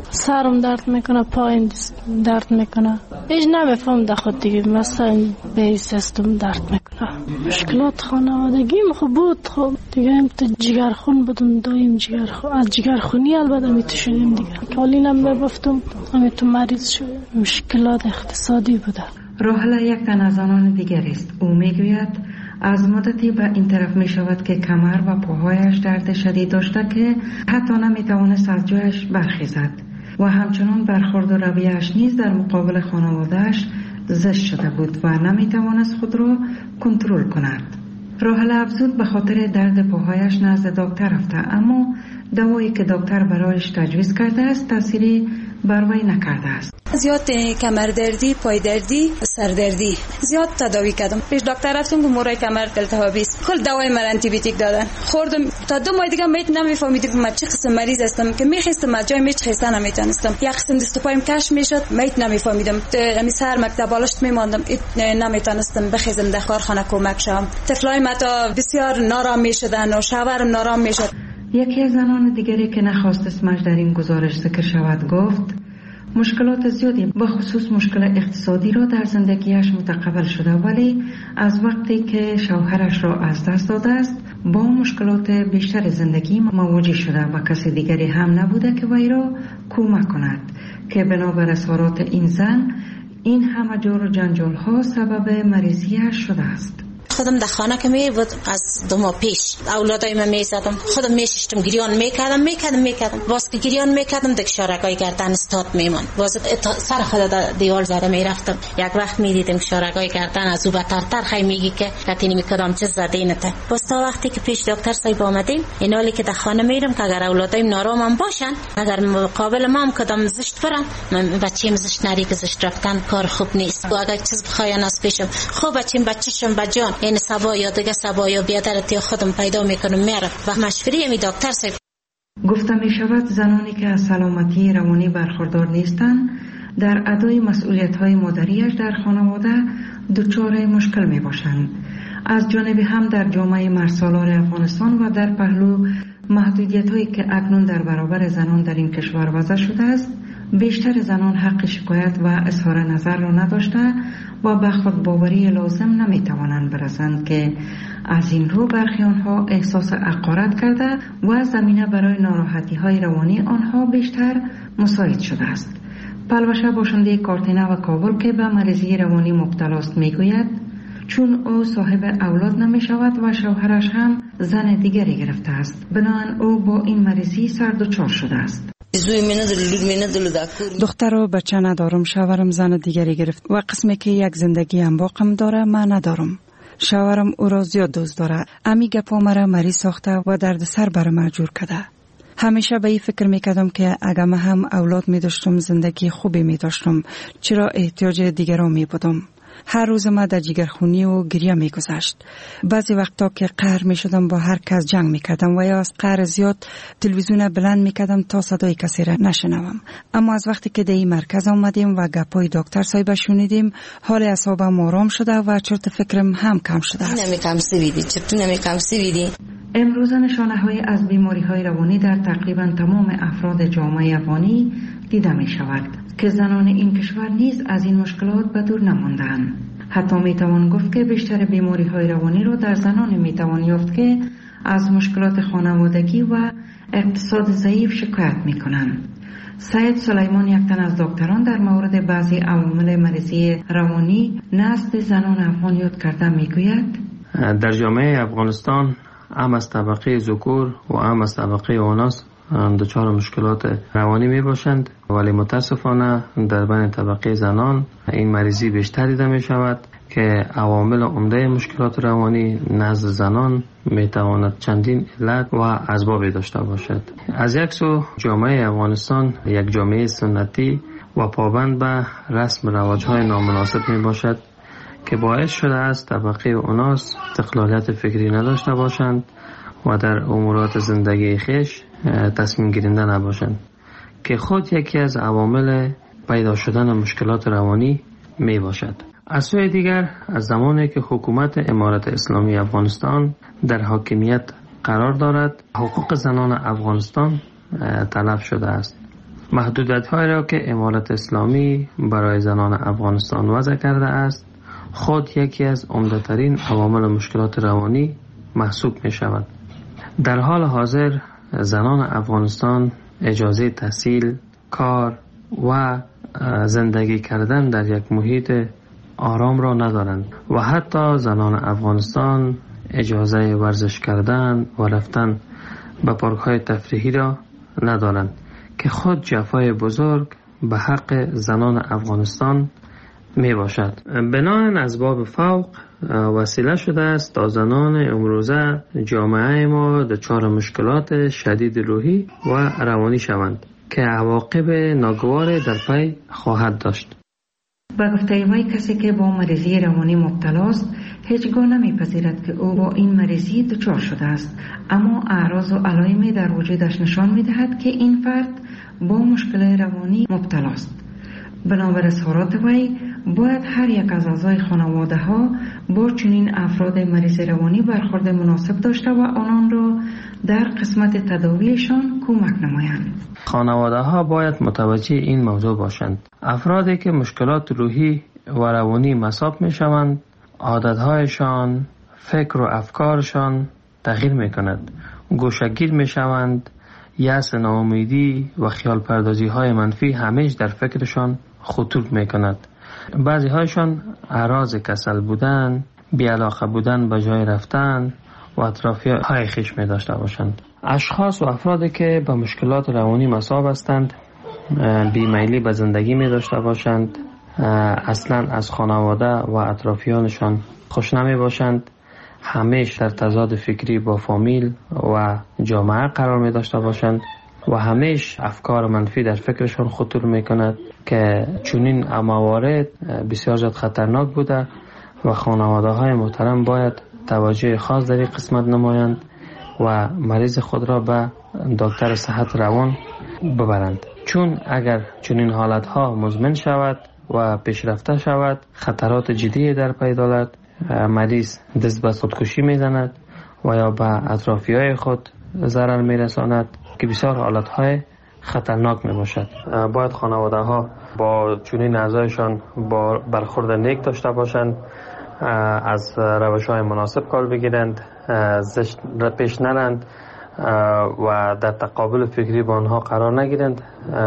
سرم درد میکنه، پایم درد میکنه، هیچ نمیفهم در خود دیگه، مثلا به سیستم درد میکنه. مشکلات خانوادگیم خوب بود، خب دیگه هم تو جگرخون بودم، دایم جگرخون، از جگرخونی البته میتو شدیم دیگه، کالینم میبفتم، همیتو مریض شدیم. مشکلات اقتصادی بوده. راحله یک تن از زنان دیگر است. او میگوید از مدتی به این طرف می شود که کمر و پاهایش درد شدید داشته که حتی نمی توانست از جایش برخیزد و همچنان برخورد و رویه‌اش نیز در مقابل خانواده‌اش زشت شده بود و نمی توانست خود را کنترل کند. راحله افزود به خاطر درد پاهایش نزد دکتر رفته، اما دوایی که دکتر برایش تجویز کرده است تأثیری بر وی نکرده است. زیاد کمر دردی، پای دردی، سر دردی زیاد تداوی کردم. پیش دکتر رفتم که مورای کمر التهابی است. کل دوای من آنتی بیوتیک دادن. خوردم تا 2 ماه دیگه نمیفهمیدم من چه قسم مریض هستم که میخواستم از جای میچخستم نمیتونستم. یک قسم دست پایم کش میشد، نمیفهمیدم. امی سر مکتب بالشت میماندم، نمیتونستم بخیزم در کارخانه کمک شم. طفلای ما تا بسیار نارام میشدن و شوهرم نارام میشد. یکی از زنان دیگری که نخواست اسمش در این گزارش ذکر شود گفت مشکلات زیادی به خصوص مشکل اقتصادی را در زندگیش متقبل شده، ولی از وقتی که شوهرش را از دست داده است با مشکلات بیشتر زندگی مواجه شده و کسی دیگری هم نبوده که وی را کمک کند که بنابر اظهارات این زن این همه جور و جنجال ها سبب مریضیش شده است. خودم در خانه که می بود از 2 ماه پیش اولادای من می زدم، خودم می ششتم، گریان میکردم باز که گریان میکردم دیگه شارگای گردن استاد میمان، باز سر خود در دیوار زده میرفتم. یک وقت میدیدم شارگای گردن از او بترتر خیلی میگی که کتینی میکردم چه زده اینته. باز تا وقتی که پیش دکتر صاحب آمدیم اینالی که در خانه میرم که اگر اولادایم نارامم باشن، اگر مقابل ما کدام زشت برم، من بچه‌م زشت نری که زشت رفتن کار خوب نیست. و اگر چیز بخواین از پیشم خوب بچه‌شم بجان این سبا یا دیگه سبا یا بیادرتی خودم پیدا میکنم میرم و مشوری می دکتر صاحب. گفته می شود زنانی که از سلامتی روانی برخوردار نیستند در ادای مسئولیت های مادریش در خانواده دچار مشکل می باشند. از جانب هم در جامعه مرسالار افغانستان و در پهلو محدودیت هایی که اکنون در برابر زنان در این کشور وضع شده است، بیشتر زنان حق شکایت و اظهار نظر را نداشته و به خود باوری لازم نمی توانند برسند که از این رو برخی آنها احساس حقارت کرده و زمینه برای ناراحتی های روانی آنها بیشتر مساعد شده است. پلوشه باشنده کارتینه و کابل که به مریضی روانی مبتلا است میگوید چون او صاحب اولاد نمی شود و شوهرش هم زن دیگری گرفته است، بنابراین او با این مریضی سردچار شده است. دختر و بچه ندارم، شوهرم زن دیگری گرفت و قسمی که یک زندگی انباقم داره من ندارم. شوهرم او را زیاد دوست داره، امی گپا مرا مریض ساخته و درد سر برم مجبور کرده. همیشه به این فکر میکردم که اگر من هم اولاد می داشتم زندگی خوبی می داشتم، چرا احتیاج دیگران می بودم. هر روز ما در جگرخونی و گریه می گذشت. بعضی وقتا که قهر می شدم با هر کس جنگ می کردم و یا از قهر زیاد تلویزیون بلند می کردم تا صدای کسی را نشنوم. اما از وقتی که در این مرکز آمدیم و گپای دکتر صاحب شنیدیم، حال اعصابم آرام شده و چرت فکرم هم کم شده است. امروز نشانه های از بیماری های روانی در تقریبا تمام افراد جامعه افغانی دیده می شود که زنان این کشور نیز از این مشکلات به دور نماندند. حتی میتوان گفت که بیشتر بیماری های روانی را در زنان میتوان یافت که از مشکلات خانوادگی و اقتصاد ضعیف شکایت میکنند. سید سلیمان، یک تن از دکتران، در مورد بعضی عوامل مریضی روانی نزد زنان افغان یاد کرده میگوید در جامعه افغانستان هم از طبقه ذکور و هم از طبقه اناث دچار مشکلات روانی می باشند، ولی متاسفانه در بین طبقه زنان این مریضی بیشتر دیده می شود که عوامل عمده مشکلات روانی نزد زنان می تواند چندین علت و اسباب داشته باشد. از یک سو جامعه افغانستان یک جامعه سنتی و پابند به رسم رواج‌های نامناسب می باشد که باعث شده است طبقه اناث استقلالیت فکری نداشته باشند و در امورات زندگی خویش تصمیم گیرنده نباشند که خود یکی از عوامل پیدا شدن مشکلات روانی می باشد. از سوی دیگر از زمانی که حکومت امارت اسلامی افغانستان در حاکمیت قرار دارد، حقوق زنان افغانستان تلف شده است. محدودیت‌هایی را که امارت اسلامی برای زنان افغانستان وضع کرده است خود یکی از عمده‌ترین عوامل مشکلات روانی محسوب می شود. در حال حاضر زنان افغانستان اجازه تحصیل، کار و زندگی کردن در یک محیط آرام را ندارند و حتی زنان افغانستان اجازه ورزش کردن و رفتن به پارک‌های تفریحی را ندارند که خود جفای بزرگ به حق زنان افغانستان می باشد. بنابراین اسباب فوق وسیله شده است تا زنان امروزه جامعه ما دچار مشکلات شدید روحی و روانی شوند که عواقب ناگوار در پی خواهد داشت. با گفته وی کسی که با مریضی روانی مبتلا است هیچگاه نمیپذیرد که او با این مریضی دچار شده است، اما اعراض و علائمی در وجودش نشان میدهد که این فرد با مشکل روانی مبتلا است. بنابر اظهارات وی باید هر یک از اعضای خانواده ها با چنین افراد مریض روانی برخورد مناسب داشته و آنان را در قسمت تداویشان کمک نمایند. خانواده ها باید متوجه این موضوع باشند. افرادی که مشکلات روحی و روانی مصاب می شوند، عادتهایشان، فکر و افکارشان تغییر می کند. گوشه‌گیر می شوند، یأس، ناامیدی و خیال پردازی های منفی همیشه در فکرشان خطور می کند. بعضی هایشان اعراض کسل بودن، بی‌علاقه بودن به جای رفتن و اطرافی های خویش می داشته باشند. اشخاص و افرادی که به مشکلات روانی مصاب هستند بیمیلی به زندگی می داشته باشند، اصلا از خانواده و اطرافیانشان خوش نمی باشند، همیشه در تضاد فکری با فامیل و جامعه قرار می داشته باشند و همیشه افکار منفی در فکرشان خطور می کند که چنین موارد بسیار زیاد خطرناک بوده و خانواده های محترم باید توجه خاص در این قسمت نمایند و مریض خود را به دکتر صحت روان ببرند، چون اگر چنین حالت ها مزمن شود و پیشرفته شود خطرات جدی در پی دارد. مریض دست به خودکشی میزند و یا به اطرافی های خود ضرر میرساند که بسیار حالت های خطرناک می باشد. باید خانواده ها با چنین اعضایشان با برخورد نیک داشته باشند، از روش های مناسب کار بگیرند، زشت پیش نرند و در تقابل فکری با آنها قرار نگیرند،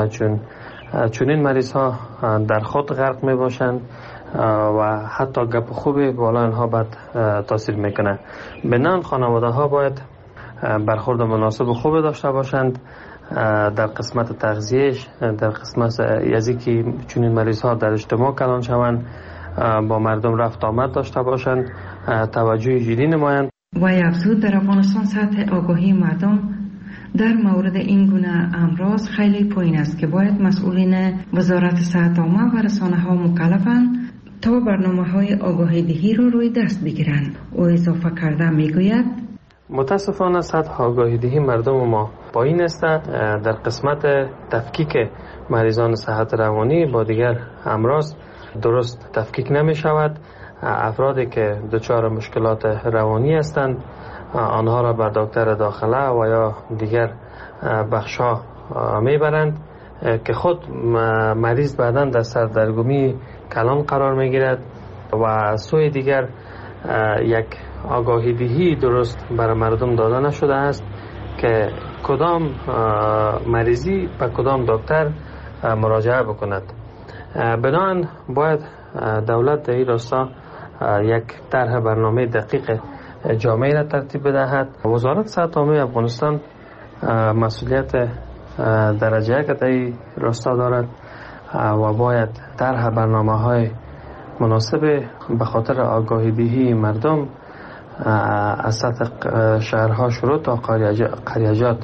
چون این مریض ها در خود غرق می باشند و حتی گپ خوبی بالا اینها بد تاثیر میکنه. بنان خانواده ها باید برخورد مناسب و خوب داشته باشند در قسمت تغذیهش، در قسمت یزی که چون این مریض ها در اجتماع کلان شوند با مردم رفت آمد داشته باشند، توجه جدی نمایند. و افزود در افغانستان سطح آگاهی مردم در مورد این گونه امراض خیلی پایین است که باید مسئولین وزارت صحت عامه و رسانه ها مکلفند تا برنامه های آگاهی دهی را روی دست بگیرند. او اضافه کرده میگوید متاسفانه سطح آگاهی دهی مردم ما پایین است. در قسمت تفکیک مریضان صحت روانی با دیگر امراض درست تفکیک نمی شود. افرادی که دچار مشکلات روانی هستند آنها را به دکتر داخله و یا دیگر بخش‌ها میبرند که خود مریض بعداً در سردرگمی کلان قرار میگیرد و سوی دیگر یک آگاهی دهی درست برای مردم داده نشده است که کدام مریضی به کدام دکتر مراجعه بکند. بنابراین باید دولت در این راستا یک طرح برنامه دقیق جامعی را ترتیب بدهد. وزارت صحت عامه افغانستان مسئولیت درجه یک در این راستا دارد و باید طرح برنامه‌های مناسب به خاطر آگاهی دهی مردم از سطح شهرها شروع تا قریجات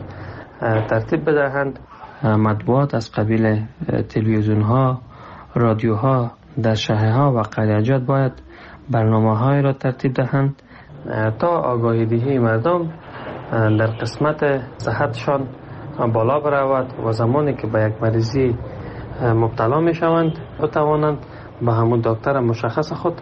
ترتیب بدهند. مطبوعات از قبیل تلویزیون‌ها، رادیوها در شهرها و قریجات باید برنامه‌های را ترتیب دهند تا آگاهی دهی مردم در قسمت صحتشان بالا برود و زمانی که به یک مریضی مبتلا می شوند بتوانند به همون دکتر مشخص خود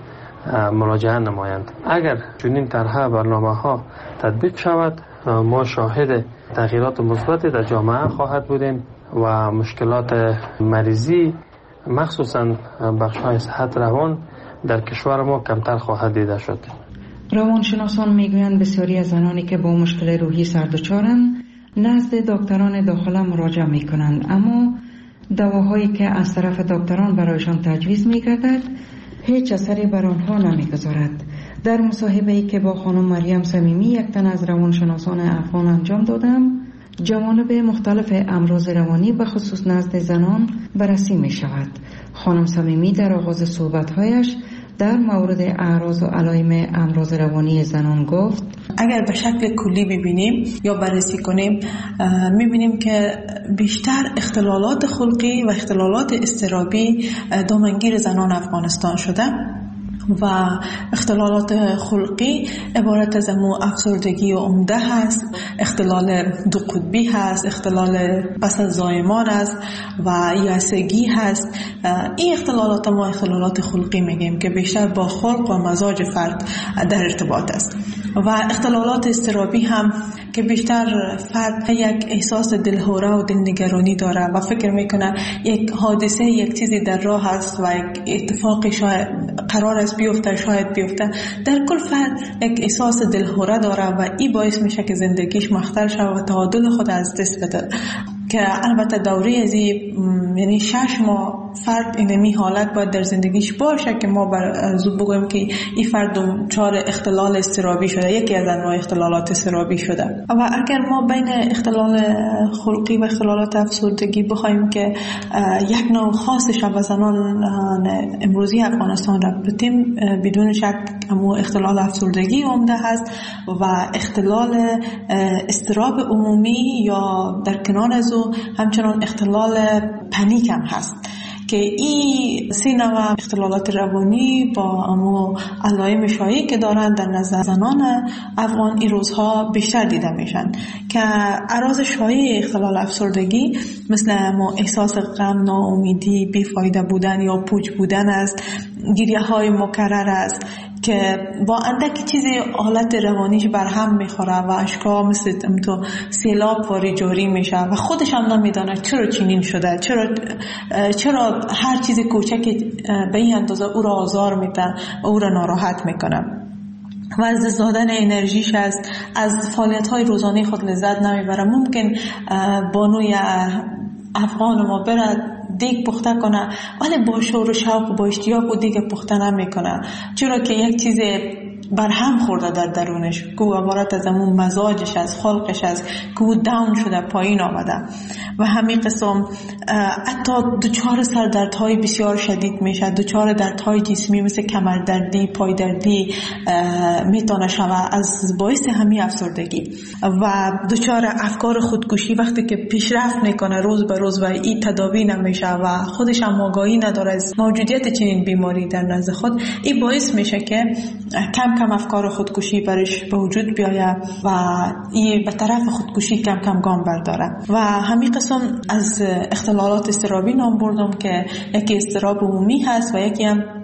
مراجعه نمایند. اگر چنین طرح برنامه‌ها تطبیق شود ما شاهد تغییرات مثبتی در جامعه خواهد بودیم و مشکلات مریضی مخصوصا بخش‌های صحت روان در کشور ما کمتر خواهد دیده شد. روانشناسان میگویند بسیاری از زنانی که با مشکل روحی سردچارند نزد دکتران داخله مراجعه میکنند، اما دواهایی که از طرف دکتران برایشان تجویز میگردد هیچ اثری بر آنها نمیگذارد. در مصاحبه‌ای که با خانم مریم صمیمی یک تن از روانشناسان افغان انجام دادم، جوانب مختلف امراض روانی به خصوص نزد زنان بررسی می شود. خانم صمیمی در آغاز صحبت‌هایش در مورد اعراض و علائم امراض روانی زنان گفت: اگر به شکل کلی ببینیم یا بررسی کنیم می‌بینیم که بیشتر اختلالات خلقی و اختلالات اضطرابی دامنگیر زنان افغانستان شده و اختلالات خلقی عبارت از افسردگی عمده هست، اختلال دو قطبی هست، اختلال پس از زایمان است و یائسگی هست. این اختلالات ما اختلالات خلقی میگیم که بیشتر با خلق و مزاج فرد در ارتباط است. و اختلالات اضطرابی هم که بیشتر فرد یک احساس دلهوره و دلنگرانی داره و فکر میکنه یک حادثه یک چیزی در راه است و یک اتفاقی شاید قرار است بیفته، شاید بیفته. در کل فرد یک احساس دلهوره داره و این باعث میشه که زندگیش مختل شود و تعادل خود از دست بده. که البته دوره از یعنی 6 ماه فرد اینمی حالت باید در زندگیش باشه که ما زود بگویم که این فرد دچار اختلال اضطرابی شده، یکی از انواع اختلالات اضطرابی شده. و اگر ما بین اختلال خلقی و اختلالات افسردگی بخوایم که یک نوع خاصش به زنان امروزی افغانستان ربطیم، بدون شک همون اختلال افسردگی عمده هست و اختلال اضطراب عمومی یا در کنار از همچنان اختلال پنیک هم هست که این 3 نوع اختلالات روانی با امو علائم شایعی که دارن در نظر زنان افغان این روزها بیشتر دیده میشن که اعراض شایع اختلال افسردگی مثل امو احساس غم، ناامیدی، بیفایده بودن یا پوچ بودن است، گریه های مکرر است که با اندکی چیزی حالت روانیش برهم میخوره و اشکا مثل تو سیلاب واری جاری میشه و خودش هم نمیدانه چرا چنین شده، چرا هر چیز کوچک به این اندازه او را آزار میده و او را ناراحت میکنه و از دست دادن انرژیش است، از فعالیت‌های روزانه خود لذت نمیبره. ممکن بانوی افغان ما برد دیگ پخته کنه ولی با شور و شوق و با اشتیاق و دیگ پخته نمیکنه، چرا که یک چیز برهم خورده در درونش که عبارت از همون مزاجش از خلقش از که او داون شده، پایین آمده و همین قسم حتی دچار سردردهای بسیار شدید میشه، دچار دردهای جسمی مثل کمردردی، پایدردی میتونه شود از باعث همین افسردگی و دچار افکار خودکشی وقتی که پیشرفت میکنه روز به روز و این تداوی نمیشه و خودش هم آگاهی نداره از موجودیت چنین بیماری در نزد خود، این باعث میشه که کم کم افکار خودکشی برش به وجود بیاید و این به طرف خودکشی کم کم گام برداره. و همین قسم از اختلالات اضطرابی نام بردم که یکی اضطراب عمومی هست و یکی هم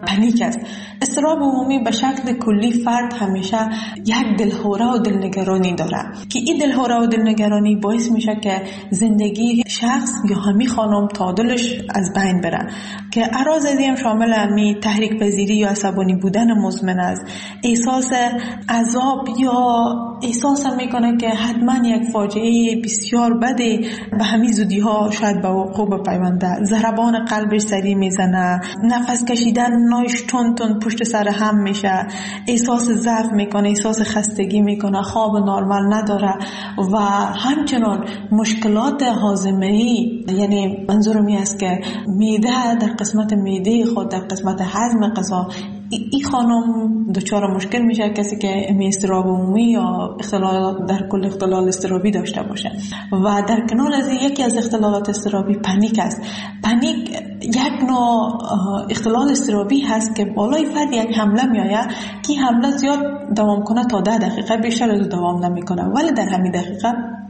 پنیک است. اضطراب عمومی به شکل کلی فرد همیشه یک دلهوره و دلنگرانی داره که این دلهوره و دلنگرانی باعث میشه که زندگی شخص یا همین خانم تعادلش از بین بره که اعراض هم شامل همین تحریک پذیری یا عصبانی بودن مزمن است، احساس عذاب یا احساس میکنه که حتما یک فاجعه بسیار بده به همین زودی ها شاید به وقوع بپیونده، ضربان قلبش سریع میزنه، نفس کشیدن نایش تون تون پشت سر هم میشه، احساس ضعف میکنه، احساس خستگی میکنه، خواب نرمال نداره و همچنان مشکلات هاضمه‌ای، یعنی منظورم این است که معده در قسمت معده خود در قسمت هضم غذا این خانم دچار مشکل میشه کسی که اضطراب عمومی یا اختلال در کل اختلال اضطرابی داشته باشه. و در کنار از یکی از اختلالات اضطرابی پنیک است. پنیک یک نوع اختلال اضطرابی هست که بالای فرد یک حمله میآید که حمله زیاد دوام کنه تا 10 دقیقه، بیشتر از دوام نمیکنه، ولی در همین دقیقه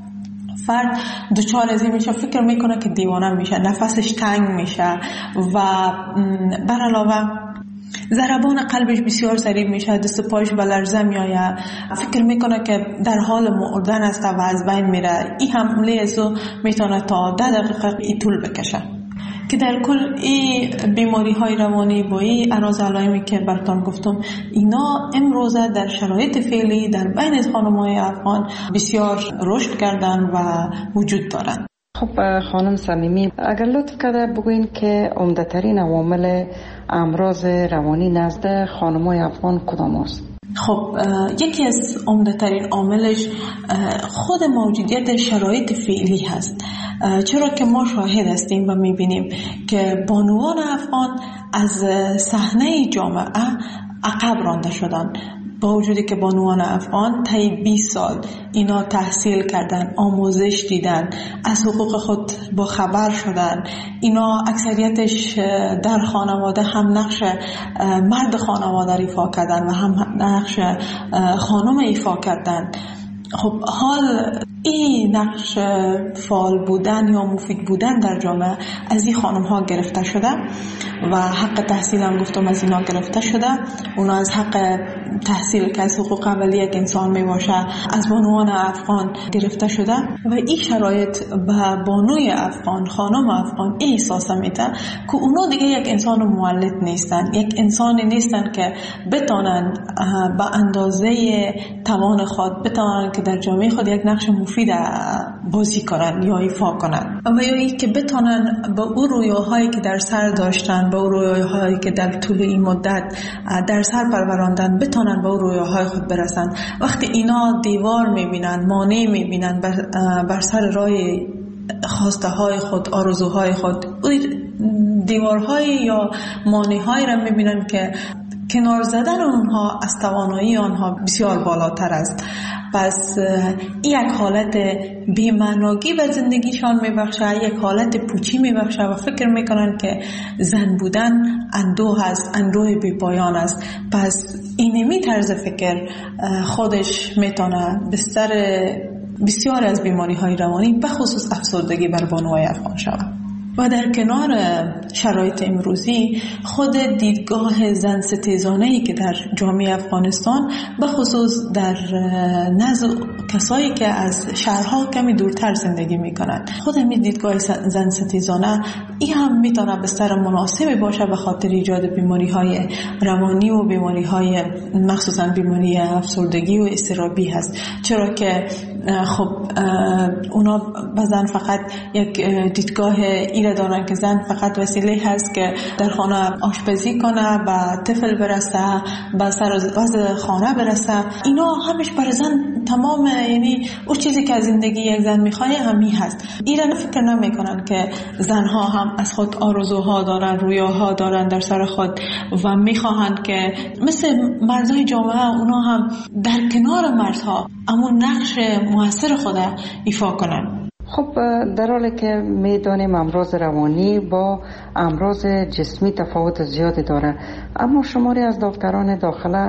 فرد دچار از این میشه، فکر میکنه که دیوانه میشه، نفسش تنگ میشه و بر علاوه ضربان قلبش بسیار سریع میشه، دست پایش به لرزه میآید، فکر میکنه که در حال مردن است و از بین میره. این حمله ازو میتونه تا 10 دقیقه طول بکشه که در کل این بیماری های روانی با این اعراض علائمی که براتون گفتم اینا امروزه در شرایط فعلی در بین خانم‌های افغان بسیار رشد کردن و وجود دارن. خب خانم صمیمی، اگر لطف کرده بگوین که عمده‌ترین عوامل امراض روانی نزد خانم‌های افغان کدام است؟ خب یکی از عمده‌ترین عاملش خود موجودیت شرایط فعلی هست، چرا که ما شاهد هستیم و میبینیم که بانوان افغان از صحنه جامعه عقب رانده شدن، با وجودی که بانوان افغان طی 20 سال اینا تحصیل کردن، آموزش دیدن، از حقوق خود با خبر شدن، اینا اکثریتش در خانواده هم نقش مرد خانواده ایفا کردن و هم نقش خانم ایفا کردن. خب حال این نقش فعال بودن یا مفید بودن در جامعه از این خانم ها گرفته شده و حق تحصیل هم گفتم از اینا گرفته شده. اونا از حق تحصیل که از حقوق اولیه یک انسان می باشه از بانوان افغان گرفته شده و این شرایط به بانوی افغان، خانم افغان این احساس میده که اونا دیگه یک انسان مولد نیستن، یک انسانی نیستن که بتونن به اندازه توان خود بتونن که در جامعه خود یک نقش مفید بازی کنن یا ایفا کنن و یا ای که بتونن به اون رویاهایی که در سر داشتن، به اون رویاهایی که در طول این مدت در سر پروراندن بتونن به اون رویاهای خود برسن. وقتی اینا دیوار میبینن، مانع میبینن بر سر راه خواسته های خود، آرزوهای خود، دیوارهای یا مانع‌هایی را میبینن که کنار زدن اونها از توانایی آنها بسیار بالاتر است. پس یک حالت بی‌معنایی به زندگیشان میبخشه، یک حالت پوچی میبخشه و فکر میکنن که زن بودن اندوه است، اندوه بی پایان است. پس اینمی طرز فکر خودش میتونه بستر بسیار از بیماری های روانی به خصوص افسردگی بر بانوهای افغان شود. و در کنار شرایط امروزی خود دیدگاه زن ستیزانه‌ای که در جامعه افغانستان به خصوص در نزد کسایی که از شهرها کمی دورتر زندگی میکنند، خود همین دیدگاه زن ستیزانه این هم میتونه بستر مناسبی باشه به خاطر ایجاد بیماری‌های روانی و بیماری‌های مخصوصا بیماری افسردگی و اضطرابی هست. چرا که خب اونا به زن فقط یک دیدگاه ایره دارن که زن فقط وسیله هست که در خانه آشپزی کنه، به طفل برسه، به سر وضع خانه برسه. اینا همش برای زن تمام، یعنی اون چیزی که از زندگی یک زن میخواد همین هست. ایران فکر نمیکنن که زنها هم از خود آرزوها دارن، رویاها دارن در سر خود و میخواهند که مثل مردای جامعه اونا هم در کنار مردها امون نقش موثر خود ایفا کنن. خب در حالی که میدانیم امراض روانی با امراض جسمی تفاوت زیادی داره، اما شماری از دکتران داخله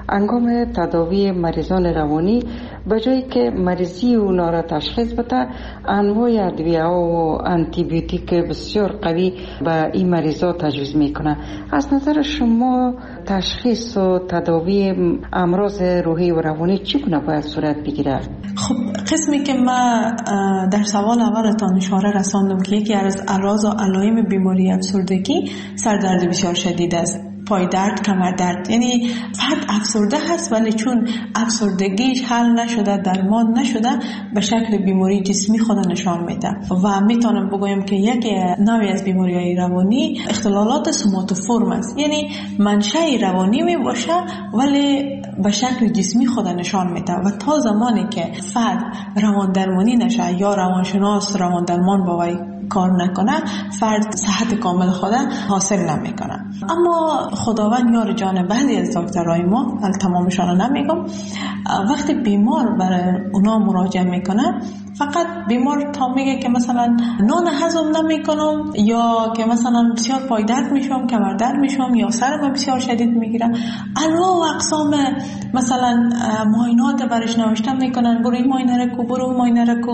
انگام تداوی مریضان روانی به جایی که مریضی اونا را تشخیص بده، انواع ادویه و آنتی بیوتیک بسیار قوی به این مریضا تجویز میکنه. از نظر شما تشخیص و تداوی امراض روحی و روانی چگونه باید صورت بگیره؟ خب قسمی که ما در سوال اولتان اشاره رساندم که یکی از اعراض و علائم بیماری افسردگی سردرد بسیار شدید است، پای درد، کمر درد. یعنی فرد افسرده هست ولی چون افسردگیش حل نشده، درمان نشده، به شکل بیماری جسمی خود نشان میده. و میتونم بگویم که یکی نوعی از بیماری‌های روانی اختلالات سوماتوفورم است، یعنی منشأ روانی می باشه ولی به شکل جسمی خود نشان میده و تا زمانی که فرد روان درمانی نشه یا روانشناس روان درمان با وی کار نکنه، فرد صحت کامل خود حاصل نمیکنه. اما خداوند یار جان بعضی از دکترای ما، تمامشان نمیگم، وقتی بیمار برای اونا مراجعه میکنه، فقط بیمار تا میگه که مثلا نان هضم نمیکنم یا که مثلا بسیار پای درد میشم، کمر درد میشم یا سرم بسیار شدید میگیره، انواع و اقسام مثلا معاینات برش نوشته میکنن، برو این معاینه رو کو، برو معاینه رو کو.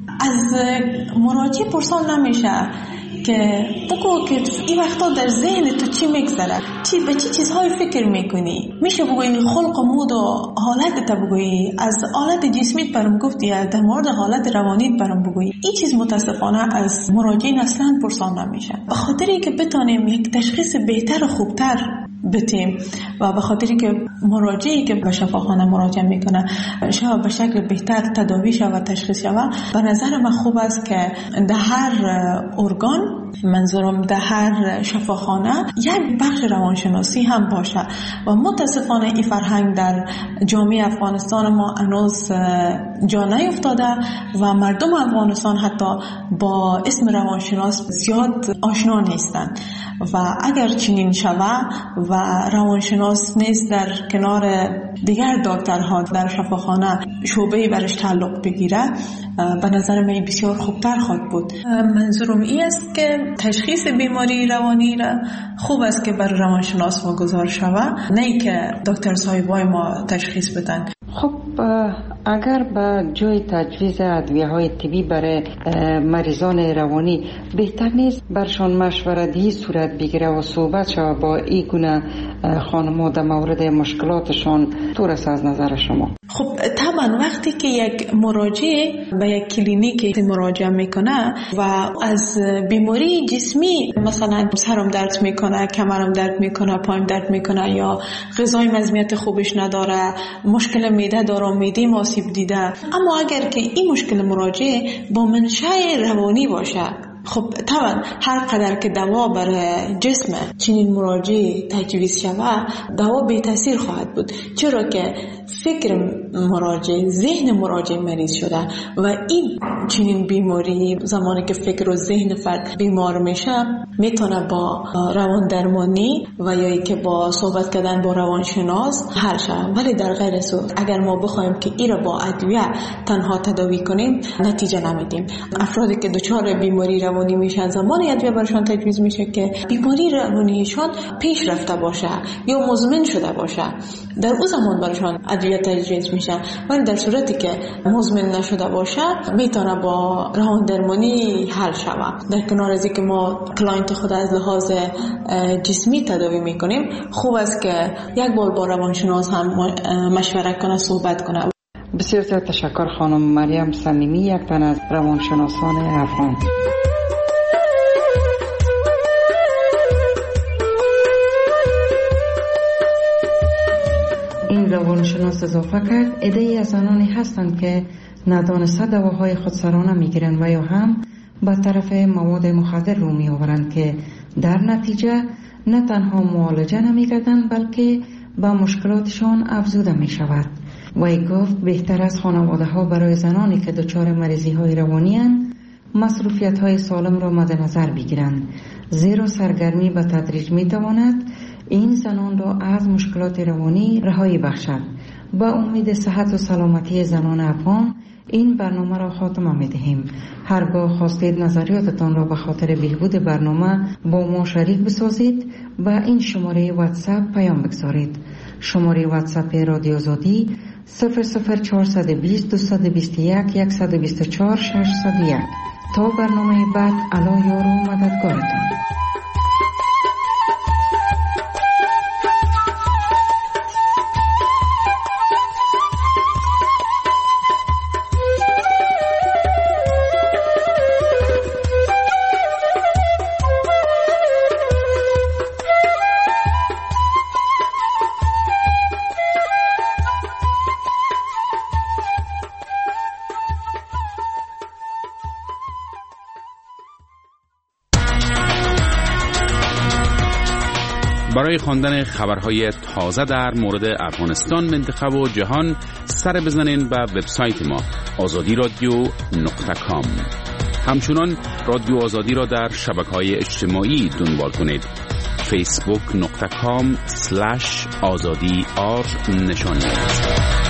از مراجع پرسان نمیشه که بگو که این وقتا در ذهن تو چی میگذره، به چی چیزهای فکر میکنی. میشه بگویی خلق و مود و حالت تا بگویی، از حالت جسمیت برام گفتی یا در مورد حالت روانیت برام بگویی. این چیز متاسفانه از مراجعین اصلا پرسان نمیشه، به خاطری که بتانیم یک تشخیص بهتر و خوبتر بتیم و به خاطری که مراجعی که به شفاخانه مراجعه میکنه شاید به شکل بهتر تداوی شود و تشخیص شود. به نظر من خوب است که در هر ارگان، منظورم در هر شفاخانه، یک بخش روانشناسی هم باشه و متاسفانه این فرهنگ در جامعه افغانستان ما هنوز جا نیفتاده و مردم افغانستان حتی با اسم روانشناس زیاد آشنا نیستند و اگر چنین شود و روانشناس نیست در کنار دیگر دکترها در شفاخانه شعبه‌ای برش تعلق بگیره، به نظر من بسیار خوبتر خواهد بود. منظورم این است که تشخیص بیماری روانی را خوب است که بر روانشناس واگذار شود، نه که دکتر صاحبای ما تشخیص بدن. خب اگر به جای تجویز ادویه‌های طبی برای مریضان روانی بهتر نیست برشان مشورتی صورت بگیره و صحبت شود با این گونه خانم‌ها در مورد مشکلاتشان؟ طور است از نظر شما؟ خب طبعا وقتی که یک مراجع به یک کلینیک مراجعه میکنه و از بیماری جسمی، مثلا سرم درد میکنه، کمرم درد میکنه، پایم درد میکنه یا غذای مزمیت خوبش نداره، مشکل معده داره، معده آسیب دیده، اما اگر که این مشکل مراجع با منشأ روانی باشه، خب طبعا هر قدر که دوا برای جسم چنین مراجع تجویز شود، دوا بی تاثیر خواهد بود، چرا که فکر مراجع، ذهن مراجع مریض شده و این چنین بیماری زمانی که فکر و ذهن فرد بیمار میشه میتونه با روان درمانی و یا ای که با صحبت کردن با روانشناس حل شود. ولی در غیر صورت اگر ما بخوایم که این را با ادویه تنها تداوی کنیم نتیجه نمیدیم. افرادی که دچار بیماری روانی میشن زمانی ادویه برشان تجویز میشه که بیماری روانیشان پیش رفته باشه یا مزمن شده باشه، در اون زمان برشان ادویه تجویز میشه. ولی در صورتی که مزمن نشده باشه میتونه با روان درمانی حل شود. در کنار از اینکه ما کلاینت خود از لحاظ جسمی تداوی میکنیم، خوب است که یک بار با روانشناس هم مشوره کنه، صحبت کنه. بسیار زیاد تشکر خانم مریم صمیمی، یک تن از روانشناسان افغان. این روانشناس اضافه کرد عده‌ای از آنانی هستند که ندانسته دواهای خودسرانه میگیرند و یا هم به طرف مواد مخدر رو می آورند که در نتیجه نه تنها معالجه نمی‌گردند بلکه با مشکلاتشان افزوده می شود. وی گفت بهتر از خانواده ها برای زنانی که دچار مریضی های روانی اند مصروفیت های سالم را مد نظر بگیرند، زیرا سرگرمی به تدریج می تواند این زنان را از مشکلات روانی رهایی بخشد. با امید صحت و سلامتی زنان افغان این برنامه را خاتمه می دهیم. هرگاه خواستید نظریاتتان را به خاطر بهبود برنامه با ما شریک بسازید، با این شماره واتساپ پیام بگذارید. شماره واتساپ رادیو آزادی 00420 221 124 601. تا برنامه بعد، الا یار و مددگارتان. برای خواندن خبرهای تازه در مورد افغانستان، منطقه و جهان سر بزنین به وبسایت ما azadi.radio.com. همچنان رادیو آزادی را در شبکه‌های اجتماعی دنبال کنید. facebook.com/azadi نشانی است.